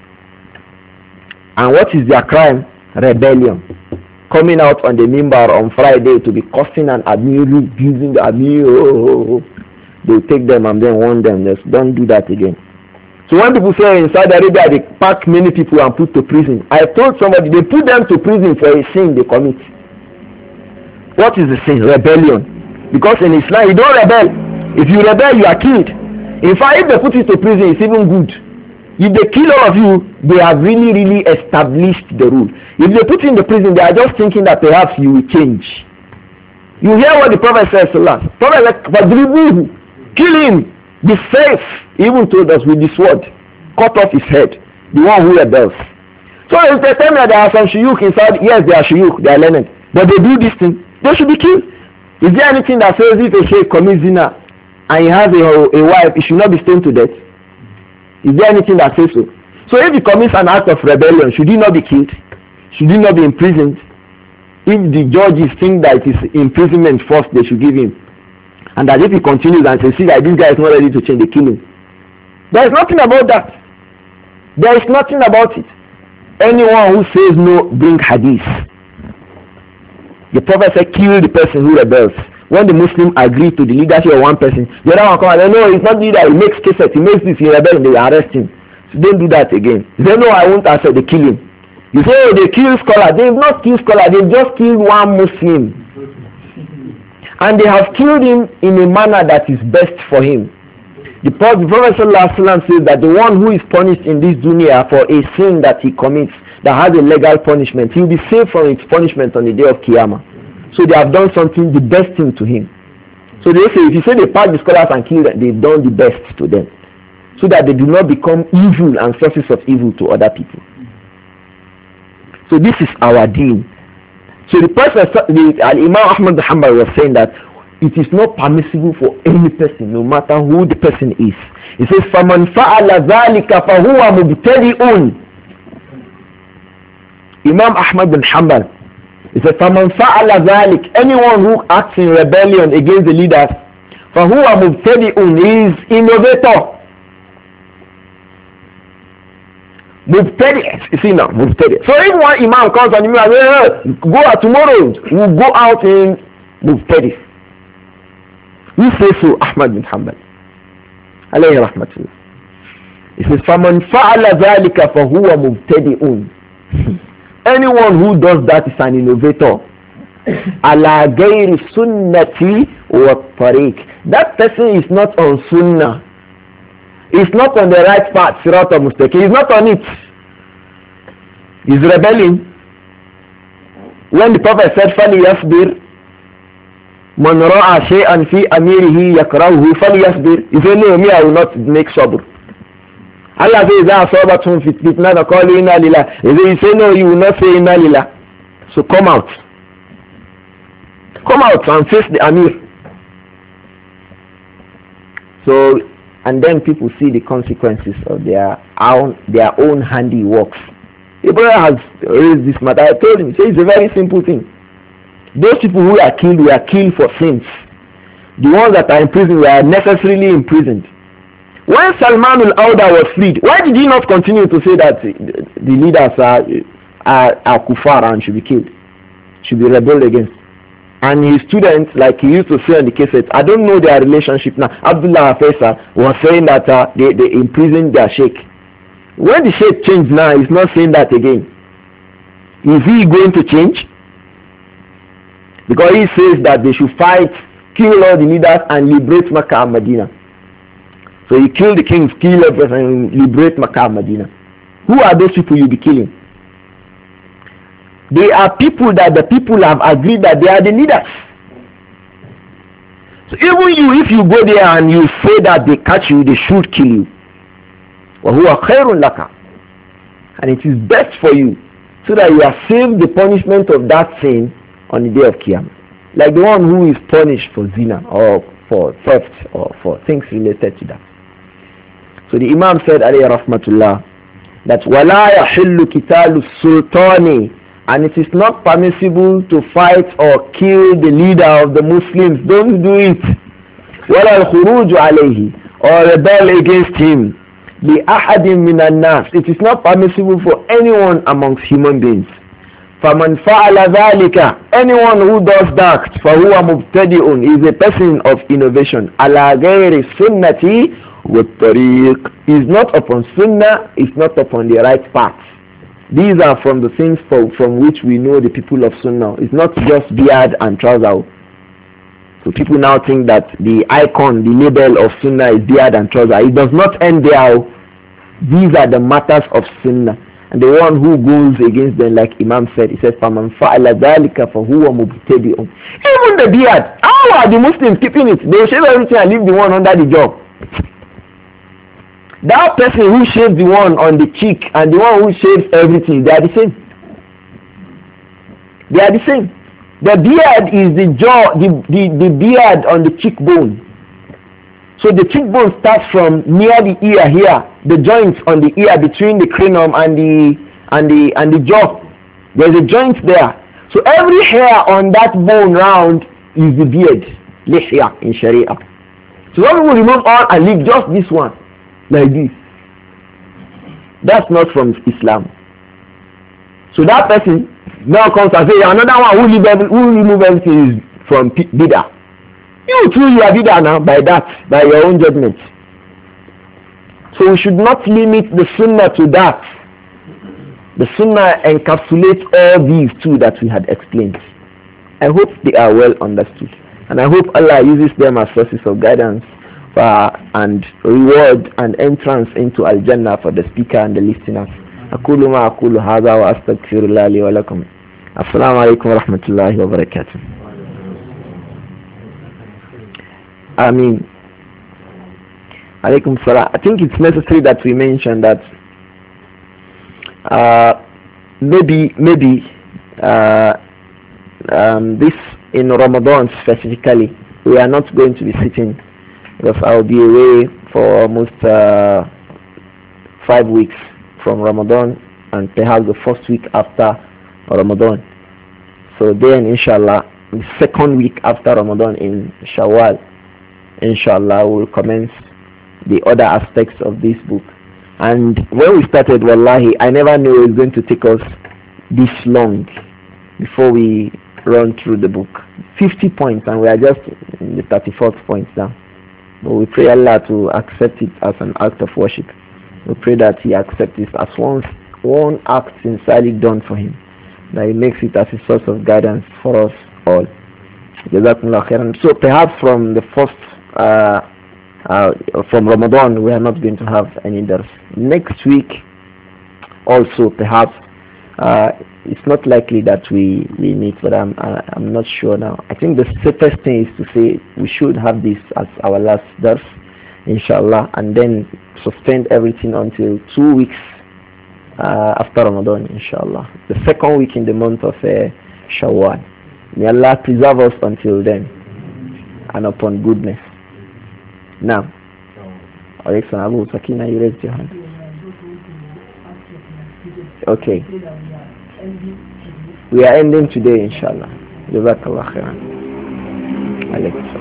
[SPEAKER 1] And what is their crime? Rebellion. Coming out on the mimbar on Friday to be cursing and abusing the Amir. Oh, oh, oh. They take them and then warn them. Just don't do that again. So when people say in Saudi Arabia they pack many people and put to prison, I told somebody they put them to prison for a sin they commit. What is the sin? Rebellion. Because in Islam you don't rebel. If you rebel you are killed. In fact, if they put you to prison it's even good. If they kill all of you, they have really really established the rule. If they put you in the prison, they are just thinking that perhaps you will change. You hear what the Prophet says to us. Prophet like, kill him. The faith even told us with this word, cut off his head, the one who rebels. So if they tell me that there are some shuyukh inside, yes, they are shuyukh, they are learned, but they do this thing, they should be killed. Is there anything that says if a sheikh commits zina, and he has a, a wife, he should not be stoned to death? Is there anything that says so? So if he commits an act of rebellion, should he not be killed? Should he not be imprisoned? If the judges think that it is imprisonment first, they should give him. And that if he continues and says, see that this guy is not ready to change, they kill him. There is nothing about that. There is nothing about it. Anyone who says no, bring hadith. The Prophet said, kill the person who rebels. When the Muslim agree to the leadership of one person, the other one comes and says, no, it's not leader, he makes cases, he makes this, he rebels, they arrest him. So don't do that again. They say, no, I won't accept, they kill him. You say, oh, they kill scholar. They have not killed scholar, they just killed one Muslim. And they have killed him in a manner that is best for him. The Prophet ﷺ says that the one who is punished in this dunya for a sin that he commits, that has a legal punishment, he will be saved from its punishment on the day of Qiyamah. So they have done something, the best thing to him. So they say, if you say they pack the scholars and kill them, they've done the best to them. So that they do not become evil and sources of evil to other people. So this is our deen. So the person, the, uh, Imam Ahmad bin Hanbal was saying that it is not permissible for any person, no matter who the person is. He says, فَمَنْ فَعَلَ ذَلِكَ فَهُوَ مُبْتَدِئٌ. Imam Ahmad bin Hanbal, he says, فَمَنْ فَعَلَ ذَلِكَ. Anyone who acts in rebellion against the leaders, فَهُوَ مُبْتَدِئٌ, is innovator. Mubtadi', you see now, Mubtadi'. So if one imam comes and you say, go out tomorrow, we'll go out in Mubtadi'. We say so, Ahmad bin Hanbal. Alayhi rahmatullah. He says, فَمَنْ فَعَلَ ذَلِكَ فَهُوَ مُبْتَدِئٌ. Anyone who does that is an innovator. عَلَى غَيْرِ سُنَّةِ وَالطَّرِيقِ. That person is not on sunnah. He's not on the right path, sirat al-mustaqim. He's not on it. He's rebelling. When the Prophet said, فَلْيَصْبِرْ مَنْ رَأَى شَيْئًا فِي أَمِيرِهِ يَكْرَهُهُ فَلْيَصْبِرْ. He said, no, me, I will not make sabr. Allah says, إِذَا أَصَابَتْهُمْ فِتْنَةٌ قَالُوا إِنَّا لِلَّهِ. He said, no, you will not say إِنَّا لِلَّهِ. So come out. Come out and face the Amir. So, and then people see the consequences of their own their own handiworks. The brother has raised this matter. I told him, say it's a very simple thing. Those people who are killed were killed for sins. The ones that are in prison were necessarily imprisoned. When Salman al-Auda was freed, why did he not continue to say that the leaders are, are, are kuffar and should be killed, should be rebelled against? And his students, like he used to say on the cassette, I don't know their relationship now. Abdullah Faisal was saying that uh, they, they imprisoned their sheikh. When the sheikh changed now, he's not saying that again. Is he going to change? Because he says that they should fight, kill all the leaders and liberate Makkah and Medina. So he killed the kings, kill everything and liberate Makkah and Medina. Who are those people you'll be killing? They are people that the people have agreed that they are the leaders. So even you, if you go there and you say that they catch you, they should kill you. وَهُوَ خَيْرٌ لَكَ. And it is best for you, so that you are saved the punishment of that sin on the day of Qiyamah. Like the one who is punished for zina or for theft or for things related to that. So the Imam said, alayhi rahmatullah, that وَلَا يَحِلُّ كِتَالُ السُّلْطَانِ. And it is not permissible to fight or kill the leader of the Muslims. Don't do it. وَلَا الْخُرُوجُ عَلَيْهِ. Or rebel against him. لِأَحَدٍ مِنَ النَّاسِ. It is not permissible for anyone amongst human beings. فَمَنْ فَعَلَ ذَلِكَ. Anyone who does that, فَهُوَ مُبْتَدِئٌ, is a person of innovation. عَلَى غَيْرِ السُّنَّةِ وَالطَّرِيقِ. Is not upon sunnah, is not upon the right path. These are from the things for, from which we know the people of Sunnah. It's not just beard and trouser. So people now think that the icon, the label of Sunnah is beard and trouser. It does not end there. These are the matters of Sunnah. And the one who goes against them, like Imam said, he says, فَمَنْ فَعَلَ ذَلِكَ فَهُوَ مُبْتَدِئٌ. Even the beard, how are the Muslims keeping it? They shave everything and leave the one under the jaw. That person who shaves the one on the cheek and the one who shaves everything, they are the same. They are the same. The beard is the jaw, the, the, the beard on the cheekbone. So the cheekbone starts from near the ear here, the joint on the ear between the cranium and the and the and the jaw. There's a joint there. So every hair on that bone round is the beard, lihya in Sharia. So some people remove all and leave just this one, like this. That's not from Islam. So that person now comes and says, another one who, leave every, who remove everything is from Bidah. You too, you are Bidah now by that, by your own judgment. So we should not limit the Sunnah to that. The Sunnah encapsulates all these two that we had explained. I hope they are well understood. And I hope Allah uses them as sources of guidance for, and reward and entrance into Al-Jannah for the speaker and the listeners. أقول ما أقول هذا وأستغفر الله لي ولكم. السلام عليكم ورحمة الله وبركاته. I mean, alaikum salam. I think it's necessary that we mention that uh, maybe maybe uh, um, this in Ramadan specifically we are not going to be sitting because I'll be away for almost uh, five weeks from Ramadan and perhaps the first week after Ramadan. So then inshallah the second week after Ramadan in Shawwal, inshallah we'll commence the other aspects of this book. And when we started, wallahi, I never knew it was going to take us this long before we run through the book. fifty points and we are just in the thirty-fourth point now. But we pray Allah to accept it as an act of worship. We pray that He accepts it as one, one act sincerely done for Him. That He makes it as a source of guidance for us all. So perhaps from the first, uh, uh, from Ramadan, we are not going to have any dars. Next week, also perhaps, uh, it's not likely that we, we meet, but I'm, uh, I'm not sure now. I think the safest thing is to say we should have this as our last dars, inshallah, and then suspend everything until two weeks uh, after Ramadan, inshallah. The second week in the month of uh, Shawwal. May Allah preserve us until then and upon goodness. Now, Alexander Abu Sakina, you raised your hand. Okay. We are ending today, inshallah. Jazakallah khairan. Alexa.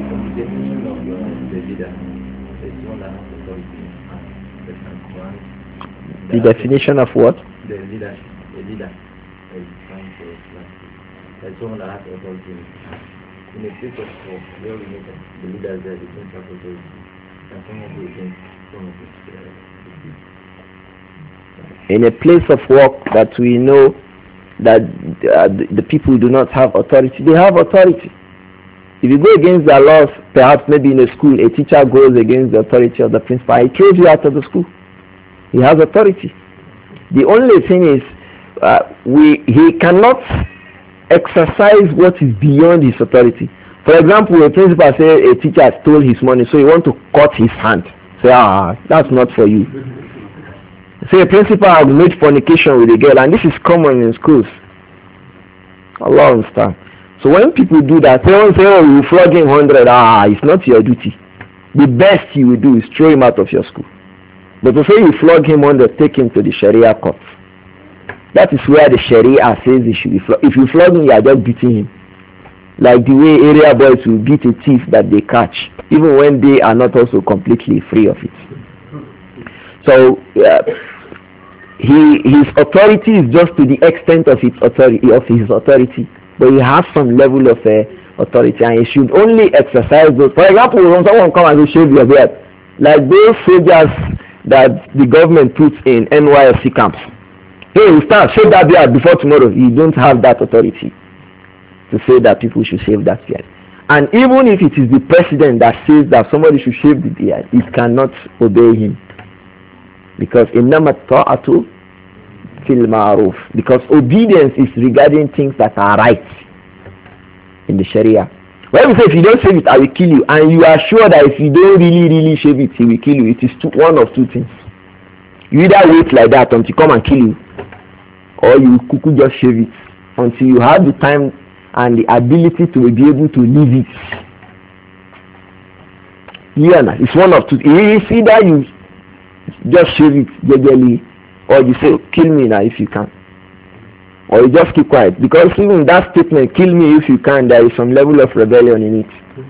[SPEAKER 1] The definition of what?
[SPEAKER 2] The leader, the leader is trying to like, like someone that has authority in a place of war, where we meet the leaders there, they don't have authority, and someone who is some of it.
[SPEAKER 1] In a place of work that we know that uh, the, the people do not have authority, they have authority. If you go against their laws, perhaps maybe in a school, a teacher goes against the authority of the principal, he throws you out of the school. He has authority. The only thing is, uh, we he cannot exercise what is beyond his authority. For example, a principal says a teacher stole his money, so you want to cut his hand. Say, ah, that's not for you. Say a principal has made fornication with a girl, and this is common in schools. Allah understand. So when people do that, someone say, oh, you flog him one hundred. Ah, it's not your duty. The best you will do is throw him out of your school. But to say you flog him on the take him to the Sharia court. That is where the Sharia says he should be flogged. If you flog him, you are just beating him. Like the way area boys will beat a thief that they catch, even when they are not also completely free of it. So uh, he his authority is just to the extent of its authority of his authority, but he has some level of uh, authority, and he should only exercise those. For example, when someone come and say shave your beard, like those soldiers that the government puts in N Y S C camps. Hey, we start shave that beard before tomorrow. You don't have that authority to say that people should shave that beard. And even if it is the president that says that somebody should shave the beard, it cannot obey him. Because innamat ta'atu fil ma'ruf. Because obedience is regarding things that are right in the Sharia. When we say if you don't shave it, I will kill you, and you are sure that if you don't really, really shave it, he will kill you, it is two, one of two things. You either wait like that until he come and kill you, or you could just shave it until you have the time and the ability to be able to leave it. Yeah, nah, it's one of two. It's either you just shave it gradually, or you say, kill me now if you can. Or you just keep quiet. Because even that statement, kill me if you can, there is some level of rebellion in it.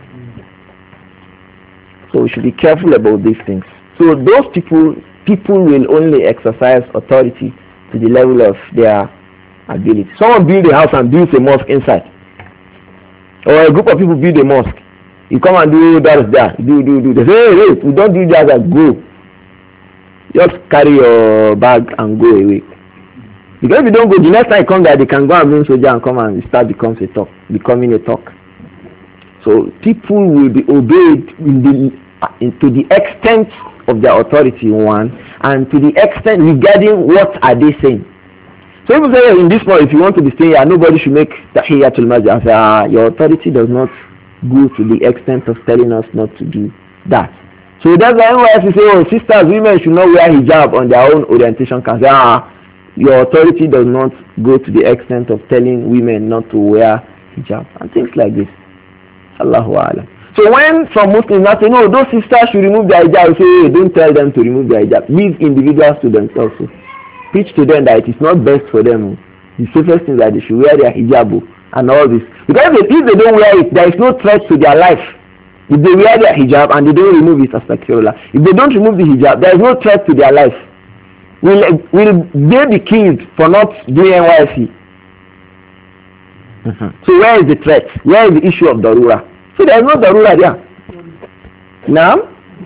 [SPEAKER 1] So we should be careful about these things. So those people, people will only exercise authority to the level of their ability. Someone builds a house and builds a mosque inside. Or a group of people build a mosque. You come and do that, that, do, do, do. They say, hey, hey, we don't do that, that, go. Just carry your bag and go away. Because if you don't go, the next time you come there, they can go and bring soldier and come and start becomes a talk, becoming a talk. So people will be obeyed in the, in, to the extent of their authority, one, and to the extent regarding what are they saying. So people say in this point, if you want to be staying here, nobody should make tahiyatul masjid. I say, ah, your authority does not go to the extent of telling us not to do that. So that's why N Y S say, oh, sisters, women should not wear hijab on their own orientation. Can say, ah, your authority does not go to the extent of telling women not to wear hijab and things like this. Allahu Alam. So when some Muslims now say, no, those sisters should remove their hijab, we say, hey, don't tell them to remove their hijab. Leave individuals to themselves. Preach to them that it is not best for them. The safest thing is that they should wear their hijab and all this. Because if they don't wear it, there is no threat to their life. If they wear their hijab and they don't remove it, astaghfirullah. If they don't remove the hijab, there is no threat to their life. Will, will they be killed for not doing N Y S C? Mm-hmm. So where is the threat? Where is the issue of darura? So there is no darura there. Now?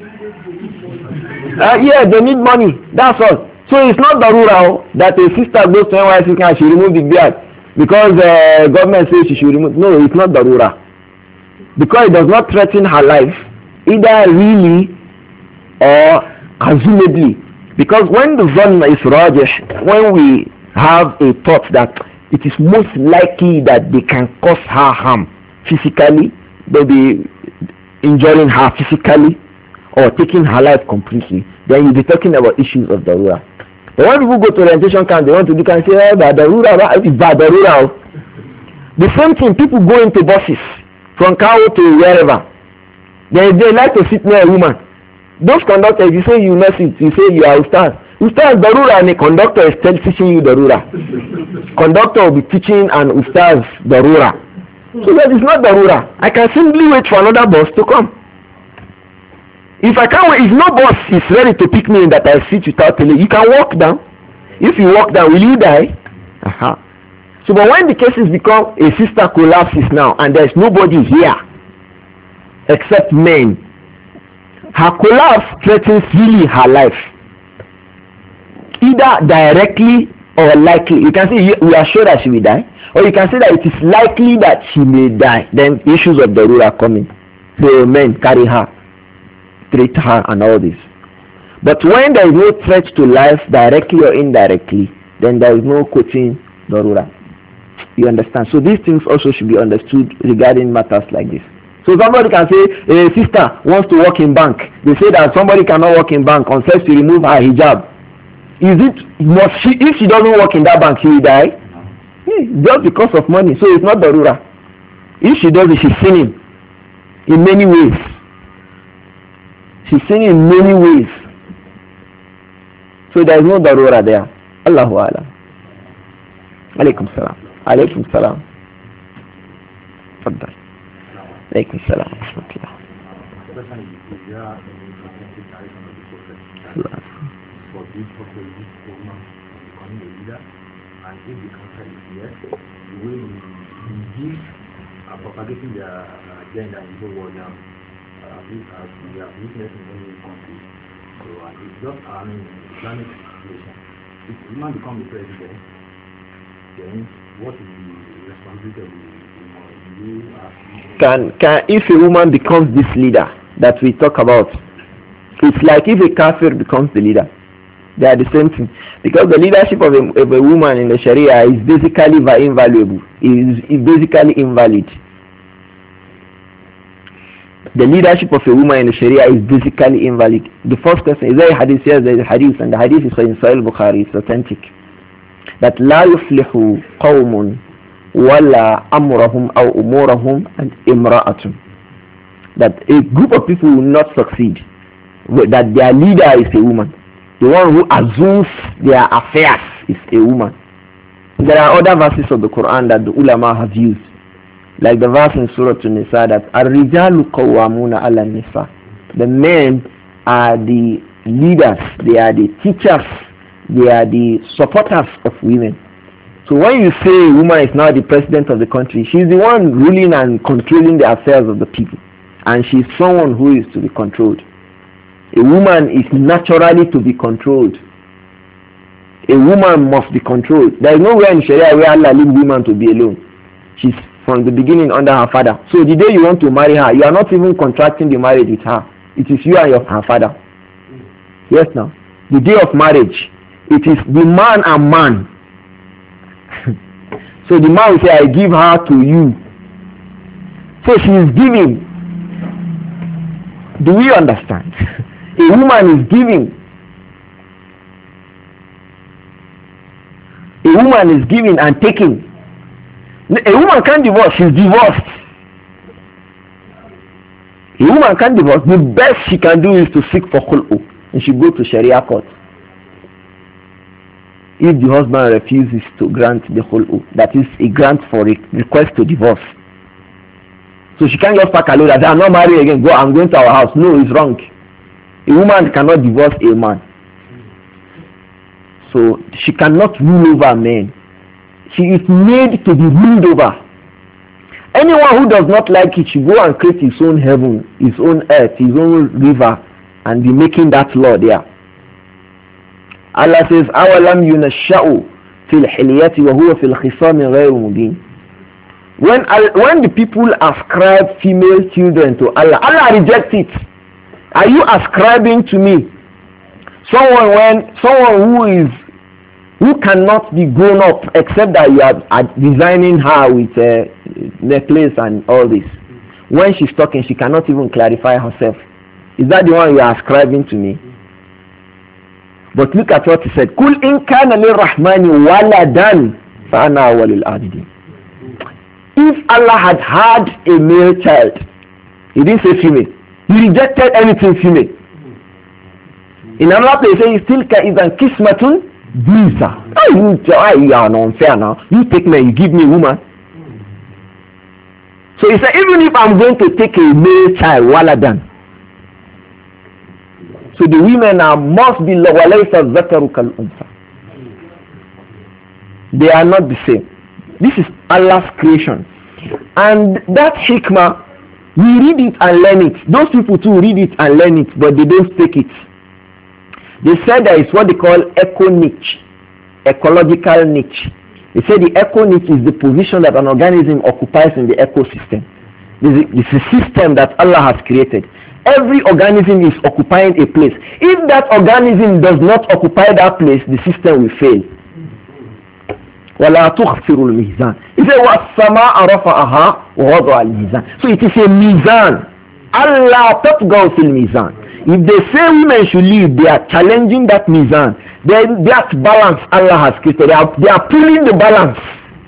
[SPEAKER 1] Uh, yeah, they need money. That's all. So it's not darura that a sister goes to N Y S C and she remove the beard because uh, government says she should remove. No, it's not darura. Because it does not threaten her life, either really or assumedly. Because when the zanna is rajih, when we have a thought that it is most likely that they can cause her harm physically, they'll be injuring her physically or taking her life completely, then you'll be talking about issues of darura. But when people go to orientation camp, they want to do can say, oh, darura, it's bad darura. The same thing, people go into buses from Kao to wherever. They, they like to sit near a woman. Those conductors, you say you mess it, you say you are Ustaz. Ustaz darura and a conductor is still teaching you darura. Conductor will be teaching an Ustaz darura. So that is not darura. I can simply wait for another bus to come. If I can't wait, if no bus is ready to pick me in that I sit without telling, you can walk down. If you walk down, will you die? Uh-huh. So but when the cases become a sister collapses now and there is nobody here except men, her collapse threatens really her life, either directly or likely. You can say we are sure that she will die, or you can say that it is likely that she may die. Then issues of the rule are coming. So men carry her, treat her and all this. But when there is no threat to life directly or indirectly, then there is no quoting darura. You understand? So these things also should be understood regarding matters like this. So somebody can say a sister wants to work in bank. They say that somebody cannot work in bank unless she remove her hijab. Is it must she if she doesn't work in that bank she will die? Yeah, just because of money. So it's not darura. If she does it, she's sinning in many ways. She's sinning in many ways. So there is no darura there. Allahu Alam. Alaykum salam. Alaykum salam. Faddal. Alaykum salam. Rahmatullah.
[SPEAKER 3] For this purpose, this woman becoming a leader, and if the country is here, the way we give and propagating their agenda in the world now, uh, we, as we have witnessed in many countries. So uh, it's just, I mean, Islamic situation. If the woman becomes the president, then what is the responsibility of the woman?
[SPEAKER 1] Can, can, if a woman becomes this leader that we talk about, it's like if a kafir becomes the leader. They are the same thing. Because the leadership of a, of a woman in the Sharia is basically invaluable. Is, is basically invalid. The leadership of a woman in the Sharia is basically invalid. The first question is there a hadith? Yes, there is a hadith, and the hadith is in Sahih Bukhari. It's authentic. That لا يفلح قوم ولا أمرهم أو أمورهم and امرأة. that a group of people will not succeed, that their leader is a woman. The one who assumes their affairs is a woman. There are other verses of the Quran that the ulama have used, like the verse in Surah An-Nisa that Ar-Rijalu Qawwamuna ala Nisa. The men are the leaders, they are the teachers, they are the supporters of women. So when you say a woman is now the president of the country, she is the one ruling and controlling the affairs of the people, and she is someone who is to be controlled. A woman is naturally to be controlled. A woman must be controlled. There is nowhere in Sharia where Allah leaves women to be alone. She's from the beginning under her father. So the day you want to marry her, you are not even contracting the marriage with her. It is you and your, her father. Yes, now. The day of marriage, it is the man and man. So the man will say, I give her to you. So she is giving. Do we understand? A woman is giving. A woman is giving and taking. A woman can't divorce, she's divorced. A woman can't divorce. The best she can do is to seek for khul'u, and she go to Sharia court. If the husband refuses to grant the khul'u, that is a grant for a request to divorce. So she can't just pack a load and say, I'm not married again, go, I'm going to our house. No, it's wrong. A woman cannot divorce a man. So she cannot rule over men. She is made to be ruled over. Anyone who does not like it should go and create his own heaven, his own earth, his own river, and be making that law there. Allah says, أَوَلَمْ يُنَشَّأُ فِي الْحِلْيَةِ وَهُوَ فِي الْخِصَامِ غَيْرُ مُبِينٍ. When, when the people ascribe female children to Allah, Allah rejects it. Are you ascribing to me someone when someone who is who cannot be grown up except that you are, are designing her with a necklace and all this? When she's talking, she cannot even clarify herself. Is that the one you are ascribing to me? But look at what he said. Kul in kana lirrahmani waladan fa ana awwalul abidin. If Allah had had a male child, he didn't say female. He rejected anything female. In another place, he says, "Tilka idan kismatun bisa." Oh, you are unfair now. You take me, you give me a woman. So he said, even if I'm going to take a male child, waladan. So the women are must be walaysa zakaru kal unsa. They are not the same. This is Allah's creation. And that hikmah, we read it and learn it. Those people too read it and learn it, but they don't take it. They said there is what they call eco niche, ecological niche. They say the eco niche is the position that an organism occupies in the ecosystem. This is a system that Allah has created. Every organism is occupying a place. If that organism does not occupy that place, the system will fail. وَلَا تُخْفِرُ الْمِيزَانِ. He said, وَالسَّمَاءَ رَفَعَهَا وَوَضَعَ الْمِيزَانِ. So it is a mizan. Allah تَطْغَوْا فِي الْمِيزَانِ. If they say women should leave, they are challenging that mizan. Then that balance Allah has created. They are, they are pulling the balance.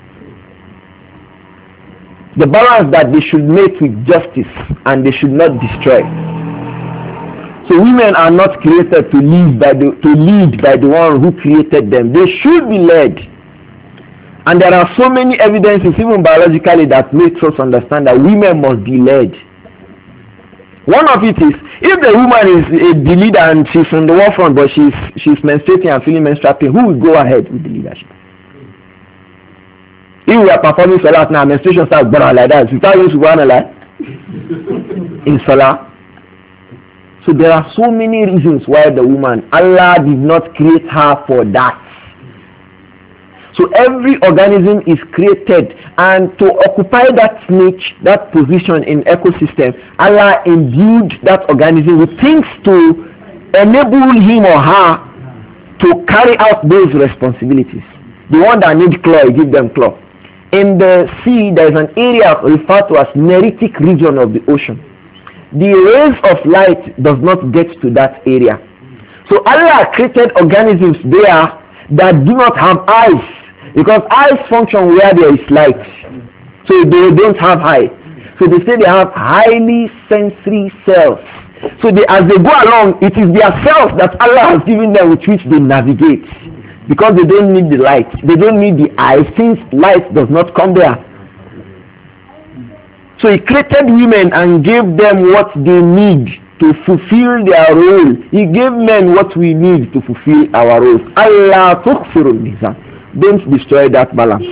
[SPEAKER 1] The balance that they should make with justice and they should not destroy. So women are not created to lead by the, to lead by the one who created them. They should be led. And there are so many evidences, even biologically, that makes us understand that women must be led. One of it is, if the woman is a, the leader and she's on the war front, but she's she's menstruating and feeling menstrual pain, who will go ahead with the leadership? If we are performing salah now, menstruation starts burning like that, without you subhanallah in salah. So there are so many reasons why the woman, Allah did not create her for that. So every organism is created, and to occupy that niche, that position in ecosystem, Allah imbued that organism with things to enable him or her to carry out those responsibilities. The one that need claw, you give them claw. In the sea, there is an area referred to as neritic region of the ocean. The rays of light does not get to that area. So Allah created organisms there that do not have eyes, because eyes function where there is light, so they don't have eyes. So they say they have highly sensory cells. So they, as they go along, it is their cells that Allah has given them with which they navigate. Because they don't need the light. They don't need the eye, since light does not come there. So he created women and gave them what they need to fulfill their role. He gave men what we need to fulfill our roles. Allah tukhfirul nizam. Don't destroy that balance.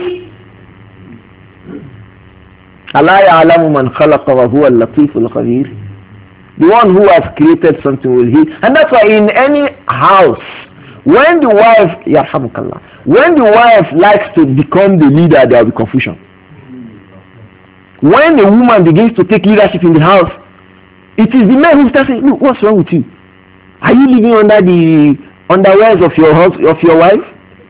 [SPEAKER 1] Allah ya'lamu man khalaqa wa huwa al-latiful khabir. The one who has created something will he. And that's why in any house, when the wife, yarhamukallah, when the wife likes to become the leader, there will be confusion. When a woman begins to take leadership in the house, it is the man who starts saying, "Look, what's wrong with you? Are you living under the underwears of your house, of your wife?"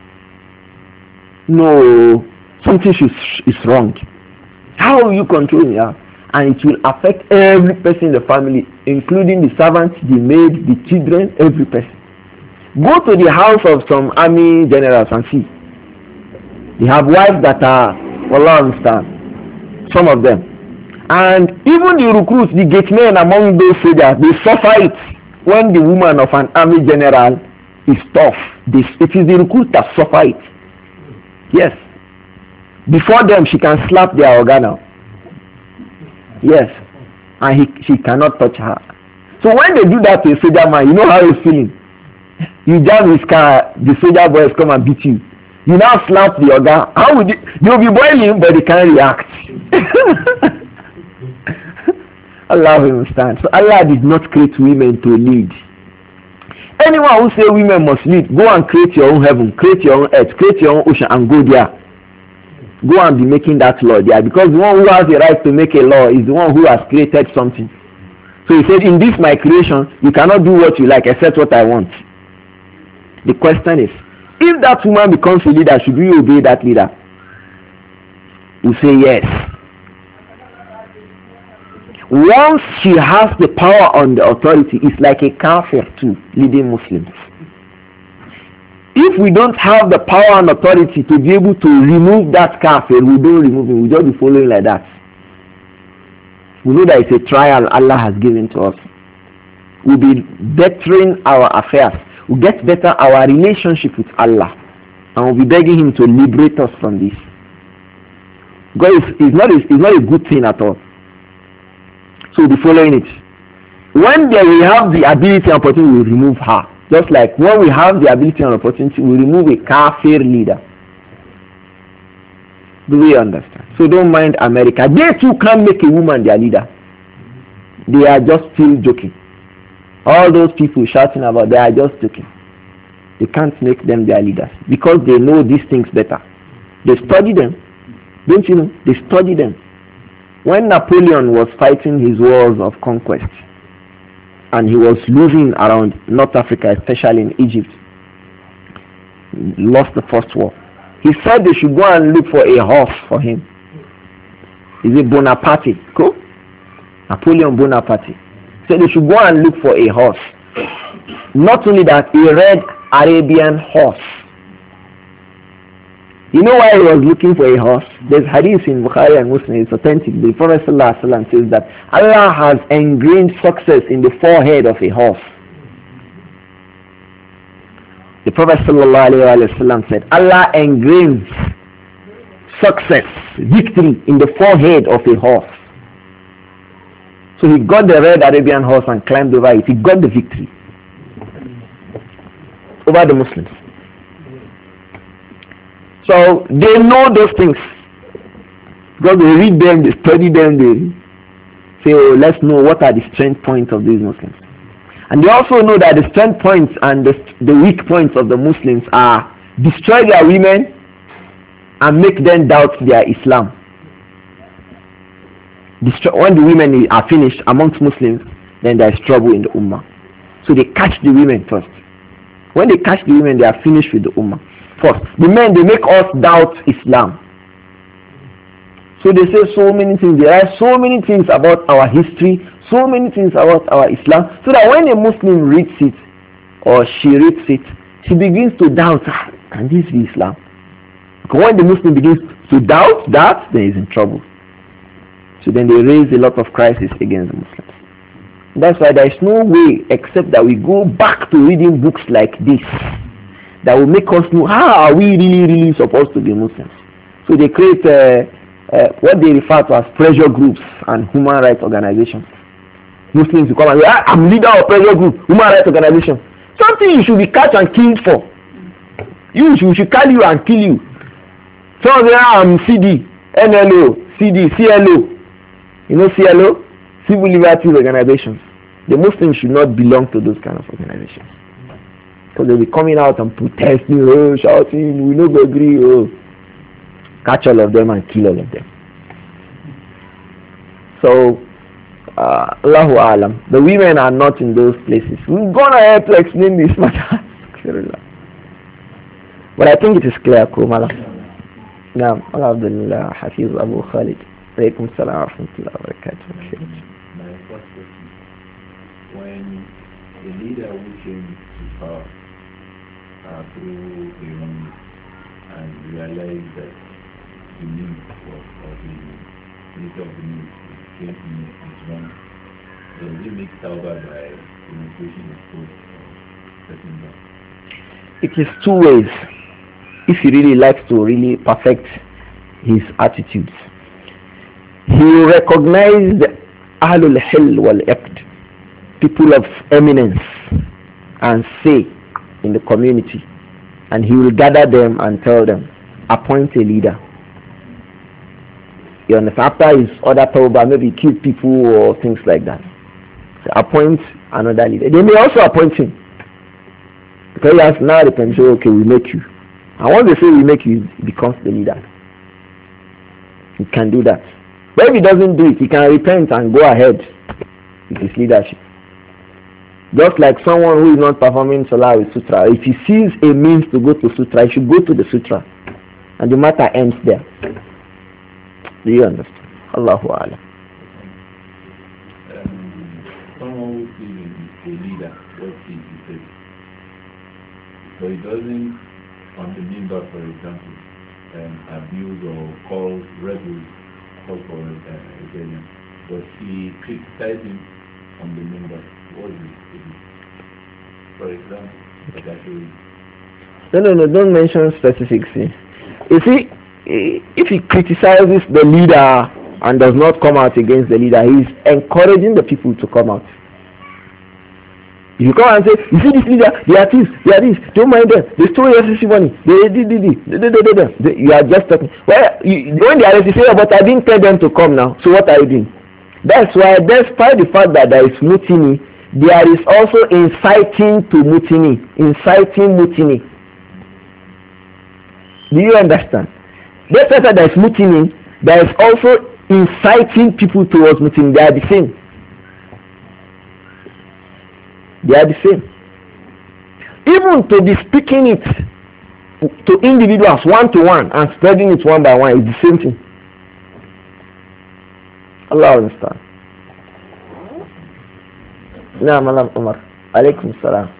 [SPEAKER 1] No, something is wrong. How will you control her? And it will affect every person in the family, including the servants, the maid, the children, every person. Go to the house of some army generals and see. They have wives that are, Allah understand, some of them. And even the recruits, the gate men among those soldiers, they suffer it when the woman of an army general is tough. This, it is the recruits that suffer it. Yes. Before them, she can slap their organ. Yes. And he, she cannot touch her. So when they do that to a soldier man, you know how he's feeling. You jam his car, the soldier boys come and beat you. You now slap the organ. How would you? You'll be boiling, but they can't react. Allah will understand. So Allah did not create women to lead. Anyone who say women must lead, go and create your own heaven, create your own earth, create your own ocean, and go there. Go and be making that law there, because the one who has the right to make a law is the one who has created something. So he said, in this my creation, you cannot do what you like except what I want. The question is, if that woman becomes a leader, should we obey that leader? You say yes. Once she has the power on the authority, it's like a kafir too, leading Muslims. If we don't have the power and authority to be able to remove that kafir, we don't remove him, we just be following like that. We know that it's a trial Allah has given to us. We'll be bettering our affairs. We'll get better our relationship with Allah. And we'll be begging him to liberate us from this. God is, is, not, a, is not a good thing at all. So we'll be following it. When there we have the ability and opportunity, we'll remove her. Just like when we have the ability and opportunity, we remove a kafir leader. Do we understand? So don't mind America. They too can't make a woman their leader. They are just still joking. All those people shouting about, they are just joking. They can't make them their leaders because they know these things better. They study them. Don't you know? They study them. When Napoleon was fighting his wars of conquest, and he was losing around North Africa, especially in Egypt, lost the first war. He said they should go and look for a horse for him. Is it Bonaparte? Cool? Napoleon Bonaparte. Said they should go and look for a horse. Not only that, a red Arabian horse. You know why he was looking for a horse? There's hadith in Bukhari and Muslim, it's authentic. The Prophet ﷺ says that Allah has ingrained success in the forehead of a horse. The Prophet ﷺ said, Allah engrains success, victory in the forehead of a horse. So he got the red Arabian horse and climbed over it. He got the victory over the Muslims. So they know those things. Because they read them, they study them, they say, oh, let's know what are the strength points of these Muslims. And they also know that the strength points and the, the weak points of the Muslims are destroy their women and make them doubt their Islam. Destroy, when the women are finished amongst Muslims, then there is trouble in the Ummah. So they catch the women first. When they catch the women, they are finished with the Ummah. First, the men, they make us doubt Islam. So they say so many things. There are so many things about our history, so many things about our Islam, so that when a Muslim reads it or she reads it, she begins to doubt, ah, can this be Islam? Because when the Muslim begins to doubt that, then he's in trouble. So then they raise a lot of crisis against the Muslims. That's why there is no way except that we go back to reading books like this that will make us know how are we really, really supposed to be Muslims. So they create uh, uh, what they refer to as pressure groups and human rights organizations. Muslims will come and say, ah, I'm leader of pressure group, human rights organization. Something you should be catch and killed for. You should, should call you and kill you. Some say, ah, I'm C D, N L O, C D, C L O. You know C L O? Civil liberties organizations. The Muslims should not belong to those kind of organizations. Because they'll be coming out and protesting, oh, shouting, we don't agree, oh. Catch all of them and kill all of them. So, uh, Allahu Alam, the women are not in those places. We've gone ahead to explain this matter. But I think it is clear, Kumala. Now, Alhamdulillah, Hafiz Abu Khalid. Alaykum salam wa rahmatullahi wa barakatuh.
[SPEAKER 2] My first question, when the leader who came to power uh, through Iran and realized that the need for, or the leader of the need came in is wrong, does he make tawbah by relinquishing his post or setting down?
[SPEAKER 1] It is two ways. If he really likes to really perfect his attitudes, he will recognize the Ahlul Hil wal Iqd, people of eminence and say in the community, and he will gather them and tell them, appoint a leader. You understand? After his other tawbah, maybe kill people or things like that. So appoint another leader. They may also appoint him. Because he has now the permission, okay, we make you. And once they say we make you, he becomes the leader. He can do that. But if he doesn't do it, he can repent and go ahead with his leadership. Just like someone who is not performing Salah with Sutra, if he sees a means to go to Sutra, he should go to the Sutra. And the matter ends there. Do you understand? Allahu Alam.
[SPEAKER 2] Um, someone who sees a leader, what he says, so he doesn't, on the member, for example, um, abuse or call rebels, call for uh, rebellion, but he criticizes him on the member. What is it? For example, like I should...
[SPEAKER 1] No, no, no, don't mention specifics. You see, if he criticizes the leader and does not come out against the leader, he is encouraging the people to come out. If you come and say, you see this leader, they are this, they are this, don't mind them, they stole your S S C money, they did, did, did, you are just talking. Well, you, when they are arrested, you say, oh, but I didn't tell them to come now, so what are you doing? That's why, despite the fact that there is mutiny, there is also inciting to mutiny, inciting mutiny. Do you understand? Despite that there is mutiny, there is also inciting people towards mutiny. They are the same. They are the same. Even to be speaking it to individuals one to one and spreading it one by one is the same thing. Allah understand. Naam, Malam Umar. Alaykum salam.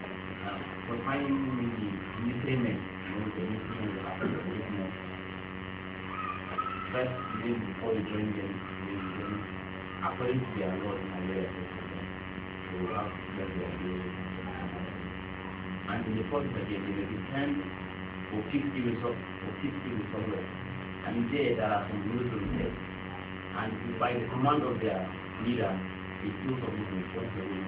[SPEAKER 4] And in the process that they may be ten or fifty results or fifty results, and there there are some rules to respect. And by the command of their leader, they feel something to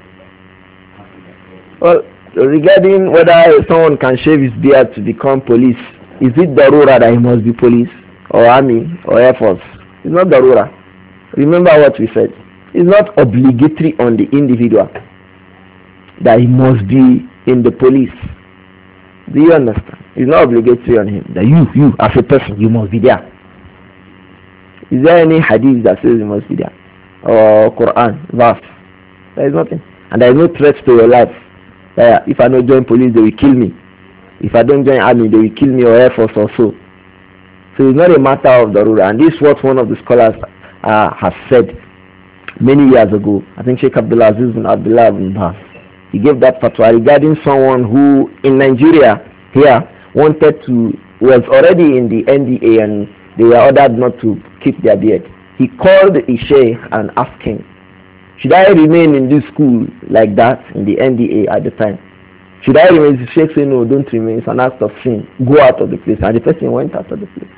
[SPEAKER 1] Well, regarding whether someone can shave his beard to become police, is it darura that he must be police or army or air force? It's not darura. Remember what we said. It's not obligatory on the individual that he must be in the police. Do you understand? It's not obligatory on him that you, you as a person, you must be there. Is there any hadith that says you must be there? Or Quran, verse? There is nothing. And there is no threat to your life. Uh, if I don't join police, they will kill me. If I don't join army, they will kill me, or air force or so. So it's not a matter of the rule. And this is what one of the scholars uh, has said many years ago. I think Sheikh Abdullah Aziz bin Abdullah ibn Baz. He gave that fatwa regarding someone who in Nigeria here wanted to, was already in the N D A and they were ordered not to keep their beard. he called the sheikh and asked him, should I remain in this school like that, in the N D A at the time? Should I remain? The sheikh said, no, don't remain. It's an act of sin. Go out of the place. And the person went out of the place.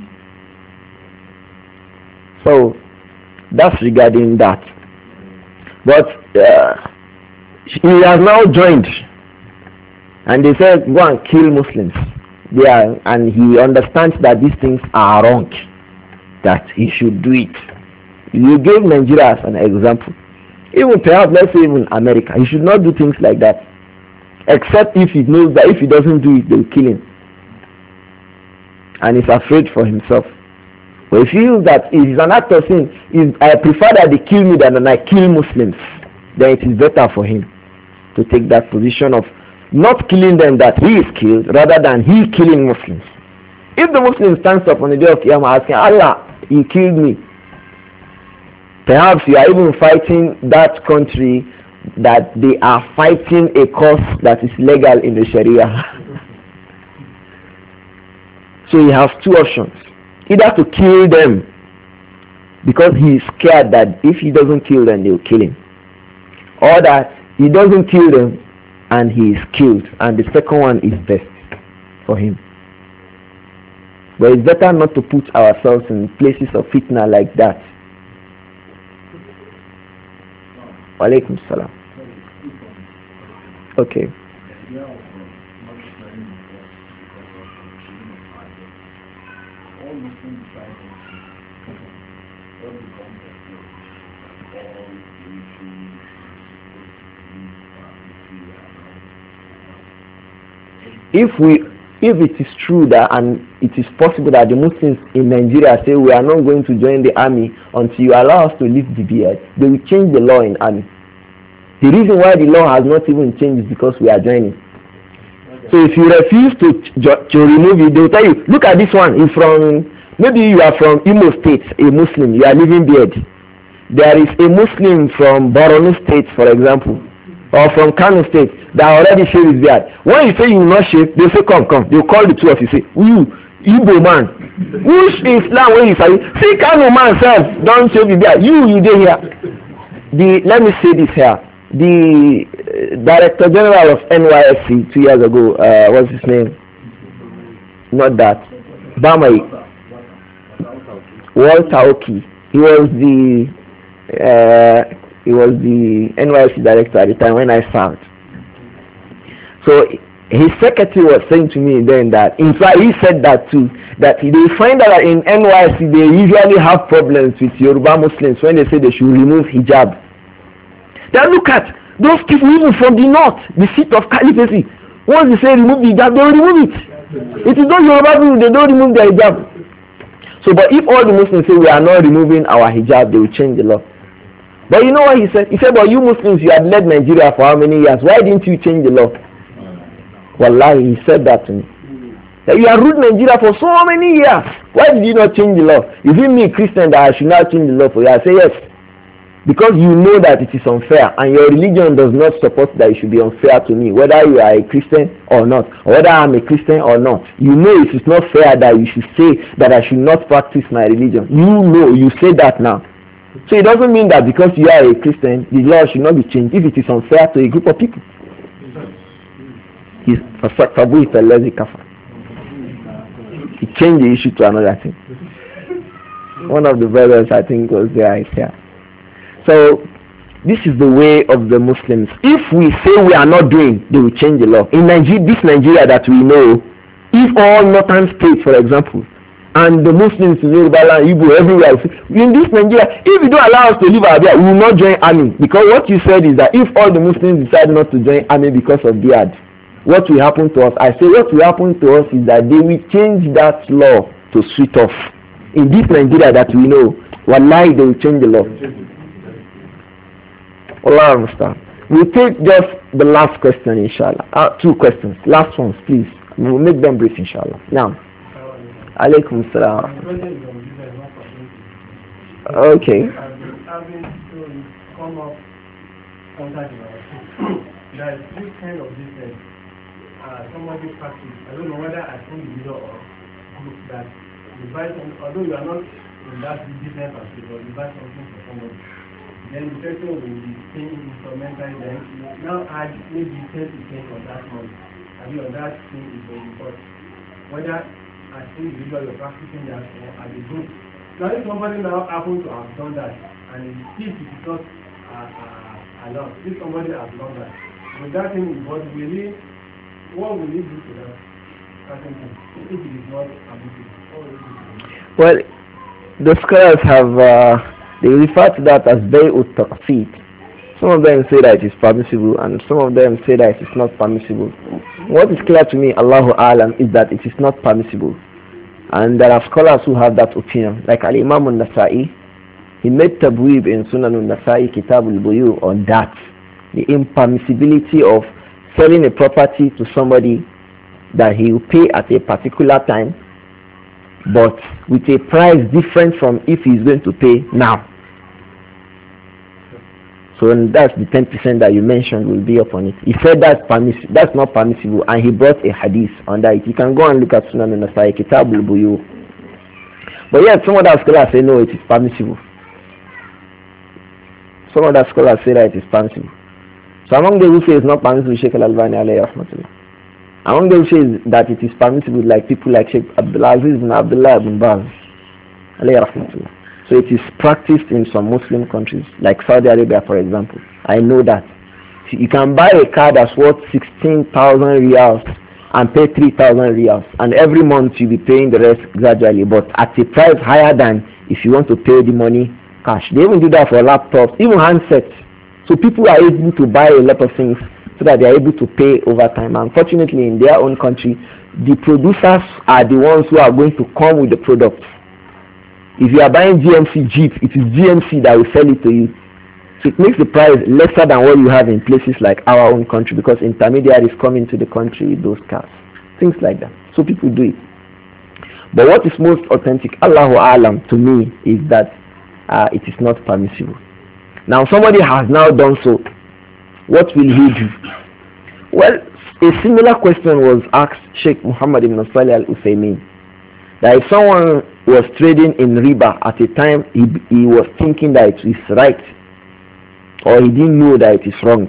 [SPEAKER 1] So, that's regarding that. But uh, he has now joined. And they said, go and kill Muslims. They are, and he understands that these things are wrong. That he should do it. You gave Nigeria as an example. Even perhaps, let's say even America. He should not do things like that. Except if he knows that if he doesn't do it, they'll kill him. And he's afraid for himself. But if he feels that it is an act of sin, is I prefer that they kill me than I kill Muslims, then it is better for him to take that position of not killing them that he is killed, rather than he killing Muslims. If the Muslim stands up on the day of Qiyamah asking, Allah, he killed me, perhaps you are even fighting that country that they are fighting a cause that is legal in the Sharia. So he has two options. Either to kill them because he is scared that if he doesn't kill them, they will kill him. Or that he doesn't kill them and he is killed. And the second one is best for him. But it's better not to put ourselves in places of fitna like that. Walaikum salam. Okay. If we, if it is true that, and it is possible that the Muslims in Nigeria say we are not going to join the army until you allow us to leave the beard, they will change the law in army. The reason why the law has not even changed is because we are joining. So if you refuse to to remove it, they will tell you, look at this one. He's from, maybe you are from Imo State, a Muslim. You are leaving beard. There is a Muslim from Borno State, for example, or from Kano State that already shave his beard. When you say you will not shave, they say come, come. They will call the two of you. Say, you, Igbo man, which Islam when you say, see Kano man self, don't shave his beard. You, you dey here. The let me say this here. The uh, Director General of N Y S C two years ago, uh, what's his name? Not that. Bamai. Walter Oki. He was the uh, he was the N Y S C director at the time when I served. So his secretary was saying to me then that, in fact he said that too, that they find out that in N Y S C they usually have problems with Yoruba Muslims when they say they should remove hijab. Then look at those people even from the north, the seat of caliphacy. Once they say remove the hijab, they will remove it. It is not Yoruba people, they don't remove their hijab. So, but if all the Muslims say we are not removing our hijab, they will change the law. But you know what he said? He said, but you Muslims, you had led Nigeria for how many years? Why didn't you change the law? Wallahi, he said that to me. That you have ruled Nigeria for so many years. Why did you not change the law? Is it me, Christian, that I should not change the law for you? I say yes. Because you know that it is unfair, and your religion does not support that it should be unfair to me, whether you are a Christian or not, or whether I'm a Christian or not. You know it is not fair that you should say that I should not practice my religion. You know, you say that now. So it doesn't mean that because you are a Christian, the law should not be changed if it is unfair to a group of people. He changed the issue to another thing. One of the brothers, I think, was there, is here. So this is the way of the Muslims. If we say we are not doing, they will change the law. In Nigeria, this Nigeria that we know, if all northern states, for example, and the Muslims in Yoruba land, Igbo, everywhere, in this Nigeria, if you don't allow us to live out there, we will not join army. Because what you said is that if all the Muslims decide not to join army because of Jihad, what will happen to us? I say what will happen to us is that they will change that law to suit us. In this Nigeria that we know, wallahi, they will change the law. Allah understand. We'll take just the last question, inshallah. Uh, two questions. Last ones, please. We'll make them brief, inshallah. Now. Alaykum salam. Okay.
[SPEAKER 5] That this kind of business, uh, somebody practice. I don't know whether I think the video or group that you buy some, although you are not in that different perspective, or you buy something for somebody. Then the person will be paying instrumental, then you now add maybe ten percent on that month. I mean, on that thing is very important. Whether as individual you're practicing that or as a group. So if somebody now happens to have done that, and if it is not uh, uh, allowed, if somebody has done that, but that thing is what really, what will you do to that? If it is not abusive.
[SPEAKER 1] Well, the scholars have, uh, they refer to that as bay'ut taqsid. Some of them say that it is permissible and some of them say that it is not permissible. What is clear to me, Allahu A'lam, is that it is not permissible. And there are scholars who have that opinion. Like Al-Imam al-Nasa'i, he made tabweeb in Sunan al-Nasa'i, Kitab al-Buyu, on that. The impermissibility of selling a property to somebody that he will pay at a particular time, but with a price different from if he is going to pay now. So that's the ten percent that you mentioned will be upon it. He said that's permiss- that's not permissible, and he brought a hadith on that. You can go and look at Sunan al-Nasai, Kitab al-Buyu. But yet some other scholars say no, it is permissible. Some other scholars say that it is permissible. So among those who say it's not permissible, Sheikh Al-Albani alayhi rahmatullah. Among those who say that it is permissible, like people like Sheikh Abdulaziz ibn Abdullah ibn Baz alayhi rahmatullah. So it is practiced in some Muslim countries, like Saudi Arabia, for example. I know that. You can buy a car that's worth sixteen thousand riyals and pay three thousand riyals. And every month you'll be paying the rest gradually, but at a price higher than if you want to pay the money cash. They even do that for laptops, even handsets. So people are able to buy a lot of things so that they are able to pay over time. Unfortunately, in their own country, the producers are the ones who are going to come with the product. If you are buying G M C Jeep, it is G M C that will sell it to you. So it makes the price lesser than what you have in places like our own country, because intermediaries come into the country with those cars. Things like that. So people do it. But what is most authentic, Allahu A'lam, to me, is that uh, it is not permissible. Now somebody has now done so. What will he do? Well, a similar question was asked Sheikh Muhammad ibn Salih al-Uthaymeen, that if someone was trading in riba at a time he, he was thinking that it is right, or he didn't know that it is wrong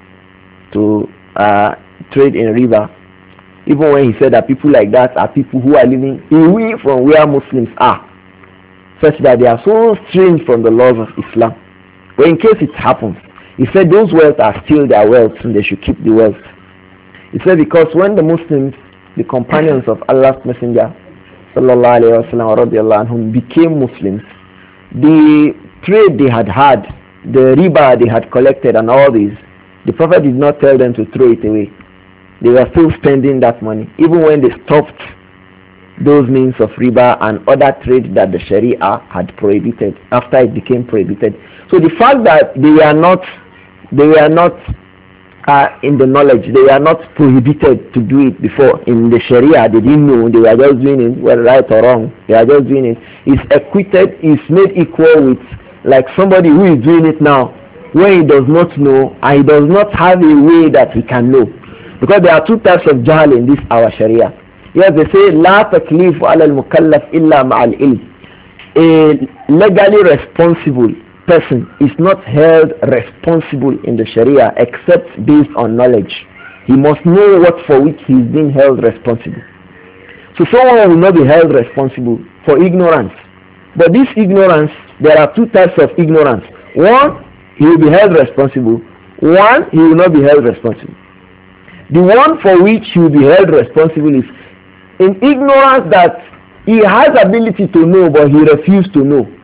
[SPEAKER 1] to uh, trade in riba, even when he said that people like that are people who are living away from where Muslims are, such that they are so strange from the laws of Islam. But in case it happens, he said those wealth are still their wealth and they should keep the wealth. He said because when the Muslims, the companions of Allah's Messenger sallallahu alayhi wa sallam became Muslims, the trade they had had, the riba they had collected and all these, the Prophet did not tell them to throw it away. They were still spending that money even when they stopped those means of riba and other trade that the Sharia had prohibited after it became prohibited. So the fact that they were not they were not uh, in the knowledge, they were not prohibited to do it before in the Sharia, they didn't know, they were just doing it, whether right or wrong, they are just doing it, is equated, is made equal with like somebody who is doing it now when he does not know and he does not have a way that he can know. Because there are two types of jahl in this our Sharia. Yes, they say la taklifu ala al-mukallaf illa ma'al ilm. A legally responsible person is not held responsible in the Sharia except based on knowledge. He must know what for which he is being held responsible. So someone will not be held responsible for ignorance. But this ignorance, there are two types of ignorance. One, he will be held responsible. One, he will not be held responsible. The one for which he will be held responsible is in ignorance that he has ability to know but he refused to know.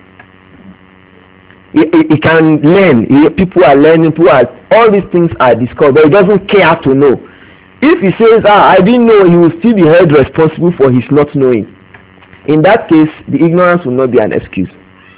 [SPEAKER 1] He, he, he can learn. He, people are learning. People are, all these things are discovered, but he doesn't care to know. If he says, ah, I didn't know, he will still be held responsible for his not knowing. In that case, the ignorance will not be an excuse.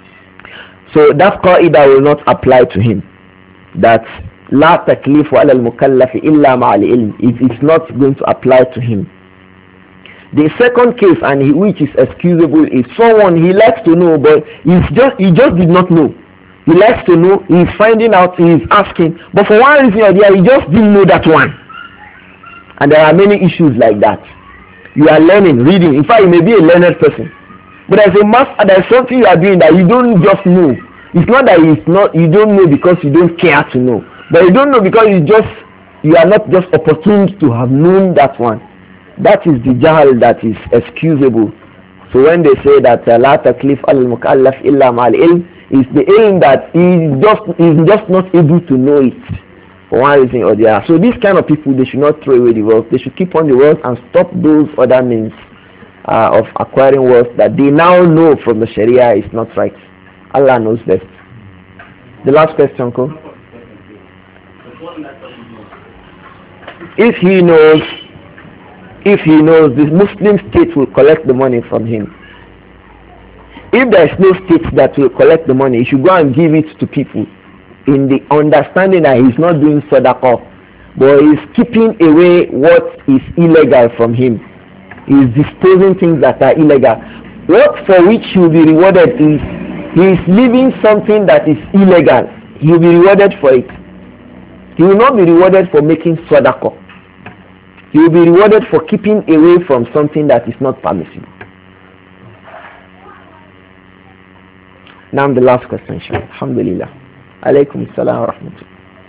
[SPEAKER 1] So that qaida will not apply to him. That la taklifu ala al-mukallaf illa ma'al ilm. It is not going to apply to him. The second case, and he, which is excusable, is someone he likes to know, but he's just he just did not know. He likes to know, he's finding out, he's asking, but for one reason or the other, he just didn't know that one. And there are many issues like that. You are learning, reading. In fact, you may be a learned person, But there's a mass, there's something you are doing that you don't just know. It's not that it's not, you don't know because you don't care to know. But you don't know because you just, you are not just opportune to have known that one. That is the jahl that is excusable. So when they say that la taklif al-mukallaf illa ma'al ilm, is the ilm that he just is just not able to know it for one reason or the other. So these kind of people, they should not throw away the wealth. They should keep on the wealth and stop those other means uh, of acquiring wealth that they now know from the Sharia is not right. Allah knows best. The last question, Ko. If he knows, if he knows the Muslim state will collect the money from him. If there is no state that will collect the money, he should go and give it to people in the understanding that he's not doing sadaqah, but he's keeping away what is illegal from him. He's disposing things that are illegal. What for which he will be rewarded is he is leaving something that is illegal. He will be rewarded for it. He will not be rewarded for making sadaqah. He will be rewarded for keeping away from something that is not permissible. Now the last question, inshallah. Alhamdulillah. Alaykum assalam wa rahmatullah.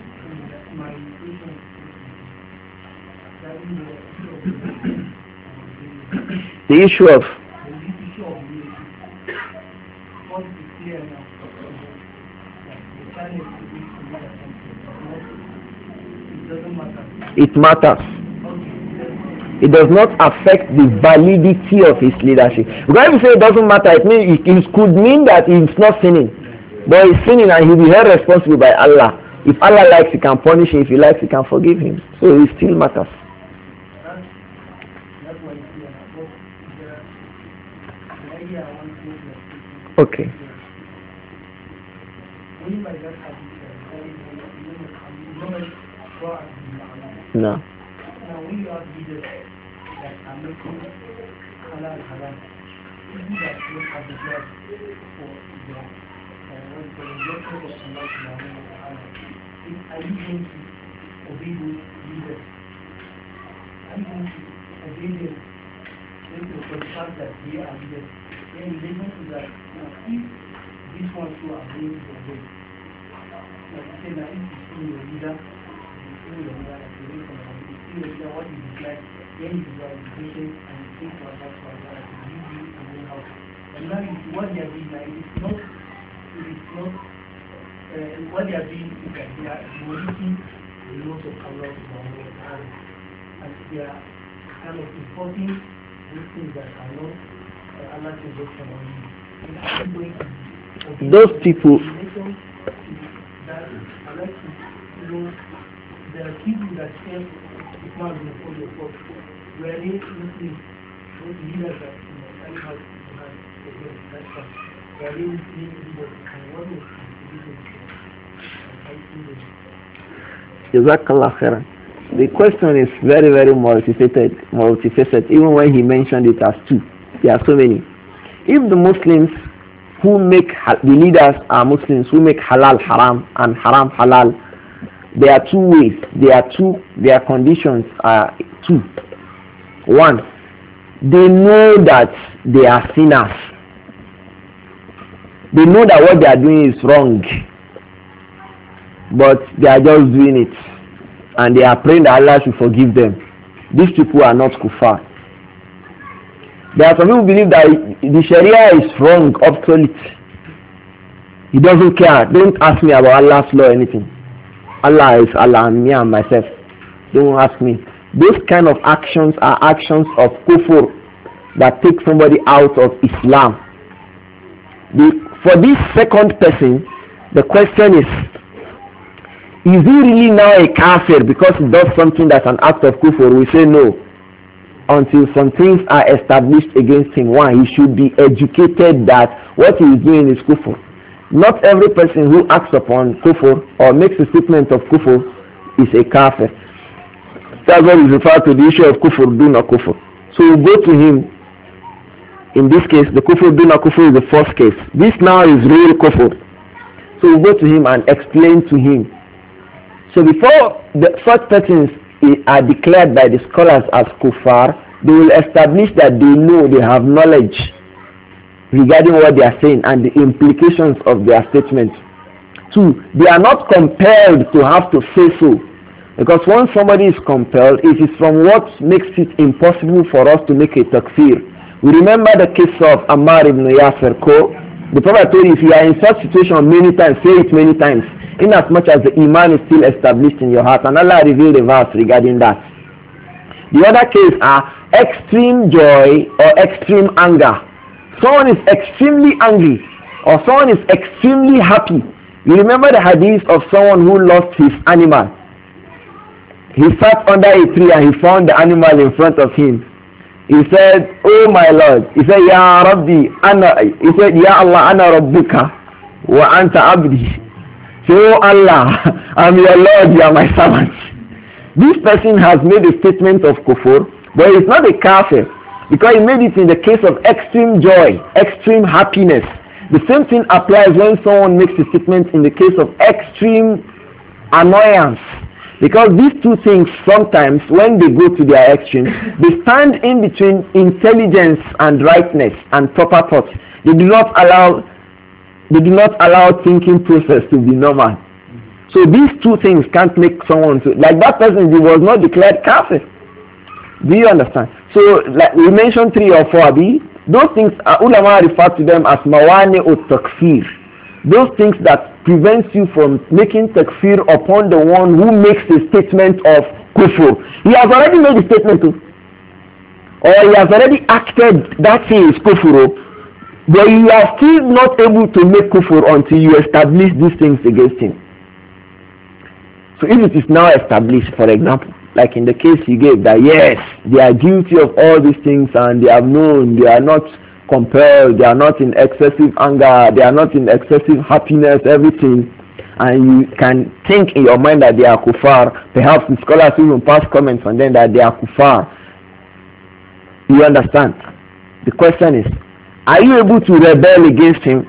[SPEAKER 1] The issue of it matters. It does not affect the validity of his leadership. Because if you say it doesn't matter, it means it, it could mean that he's not sinning. But he's sinning and he'll be held responsible by Allah. If Allah likes, he can punish him. If he likes, he can forgive him. So it still matters. Okay. No.
[SPEAKER 5] Are you going to obey those leaders? Are you going to obey them for the fact that they are leaders? Then in relation to that, now if these ones who are going to obey, like you said, now if you see your leader, you see your leader, like you read from the you see your leader, what is like, then you are patient and you think about that for Allah, to lead you and then how. And now you see what they are doing now, it is not, it is not, Uh, what they are doing is that they are demolishing the laws of Allah subhanahu wa ta'ala, and they are kind of importing these things that are not uh, Allah's instruction on you. And are you going to
[SPEAKER 1] those people
[SPEAKER 5] that I like to you know there are people that say Islam in the fold of God, where they Muslims, those leaders that you know carry out jihad against that one, where they Muslim leaders and what was
[SPEAKER 1] Jazakallah khairan. The question is very, very multifaceted, multifaceted, even when he mentioned it as two. There are so many. If the Muslims who make, the leaders are Muslims who make halal haram and haram halal, there are two ways, there are two, their conditions are two. One, they know that they are sinners. They know that what they are doing is wrong, but they are just doing it, and they are praying that Allah should forgive them. These people are not kuffar. There are some people who believe that the Sharia is wrong, obsolete. He doesn't care. Don't ask me about Allah's law or anything. Allah is Allah and me and myself. Don't ask me. Those kind of actions are actions of kufr that take somebody out of Islam. The, for this second person, the question is, is he really now a kafir because he does something that's an act of kufr? We say no. Until some things are established against him. One, he should be educated that what he is doing is kufr. Not every person who acts upon kufr or makes a statement of kufr is a kafir. That's what is referred to the issue of kufr, duna kufr. So we go to him. In this case, the kufr, duna kufr is the first case. This now is real kufr. So we go to him and explain to him. So before the such persons are declared by the scholars as kuffar, they will establish that they know, they have knowledge regarding what they are saying and the implications of their statement. Two, they are not compelled to have to say so. Because once somebody is compelled, it is from what makes it impossible for us to make a takfir. We remember the case of Ammar ibn Yasir Ko. The Prophet told you, if you are in such situation many times, say it many times, in as much as the iman is still established in your heart. And Allah revealed a verse regarding that. The other case are extreme joy or extreme anger. Someone is extremely angry or someone is extremely happy. You remember the hadith of someone who lost his animal. He sat under a tree and he found the animal in front of him. He said, "Oh my Lord," he said, "Ya Rabbi, ana," he said, "Ya Allah, ana Rabbuka wa anta abdi." So, "Oh Allah, I'm your Lord, you are my servant." This person has made a statement of kufur, but it's not a kafir because he made it in the case of extreme joy, extreme happiness. The same thing applies when someone makes a statement in the case of extreme annoyance. Because these two things sometimes, when they go to their extreme, they stand in between intelligence and rightness and proper thought. They do not allow, they do not allow thinking process to be normal. So these two things can't make someone to, like that person, he was not declared kafir. Do you understand? So like we mentioned three or four, Abi, those things, uh, ulama refer to them as mawani ut takfir. Those things that prevents you from making takfir upon the one who makes a statement of kufur. He has already made a statement too. Or he has already acted that thing is kufur. But you are still not able to make kufur until you establish these things against him. So if it is now established, for example, like in the case you gave, that yes, they are guilty of all these things and they have known, they are not compelled, they are not in excessive anger, they are not in excessive happiness, everything, and you can think in your mind that they are kuffar. Perhaps the scholars even pass comments on them that they are kuffar. You understand? The question is, are you able to rebel against him?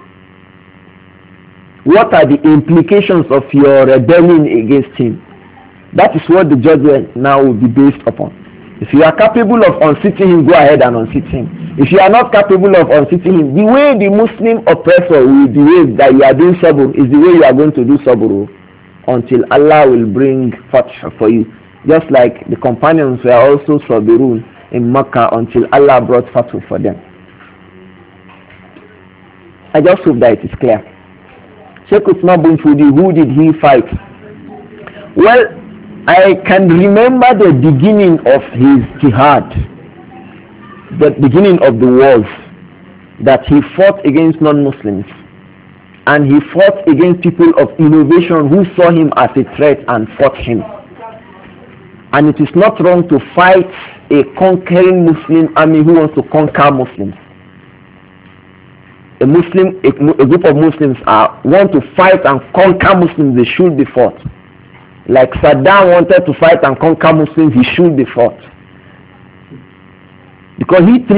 [SPEAKER 1] What are the implications of your rebelling against him? That is what the judgment now will be based upon. If you are capable of unseating him, go ahead and unseat him. If you are not capable of unseating him, the way the Muslim oppressor will behave that you are doing sabr is the way you are going to do sabr until Allah will bring fath for you. Just like the companions were also sabirun in Makkah until Allah brought fath for them. I just hope that it is clear. Sheikh Usman bin Fudi, who did he fight? Well, I can remember the beginning of his jihad, the beginning of the wars, that he fought against non-Muslims and he fought against people of innovation who saw him as a threat and fought him. And it is not wrong to fight a conquering Muslim army who wants to conquer Muslims. A Muslim, a, a group of Muslims are want to fight and conquer Muslims, they should be fought. Like Saddam wanted to fight and conquer Muslims, he should be fought. Because he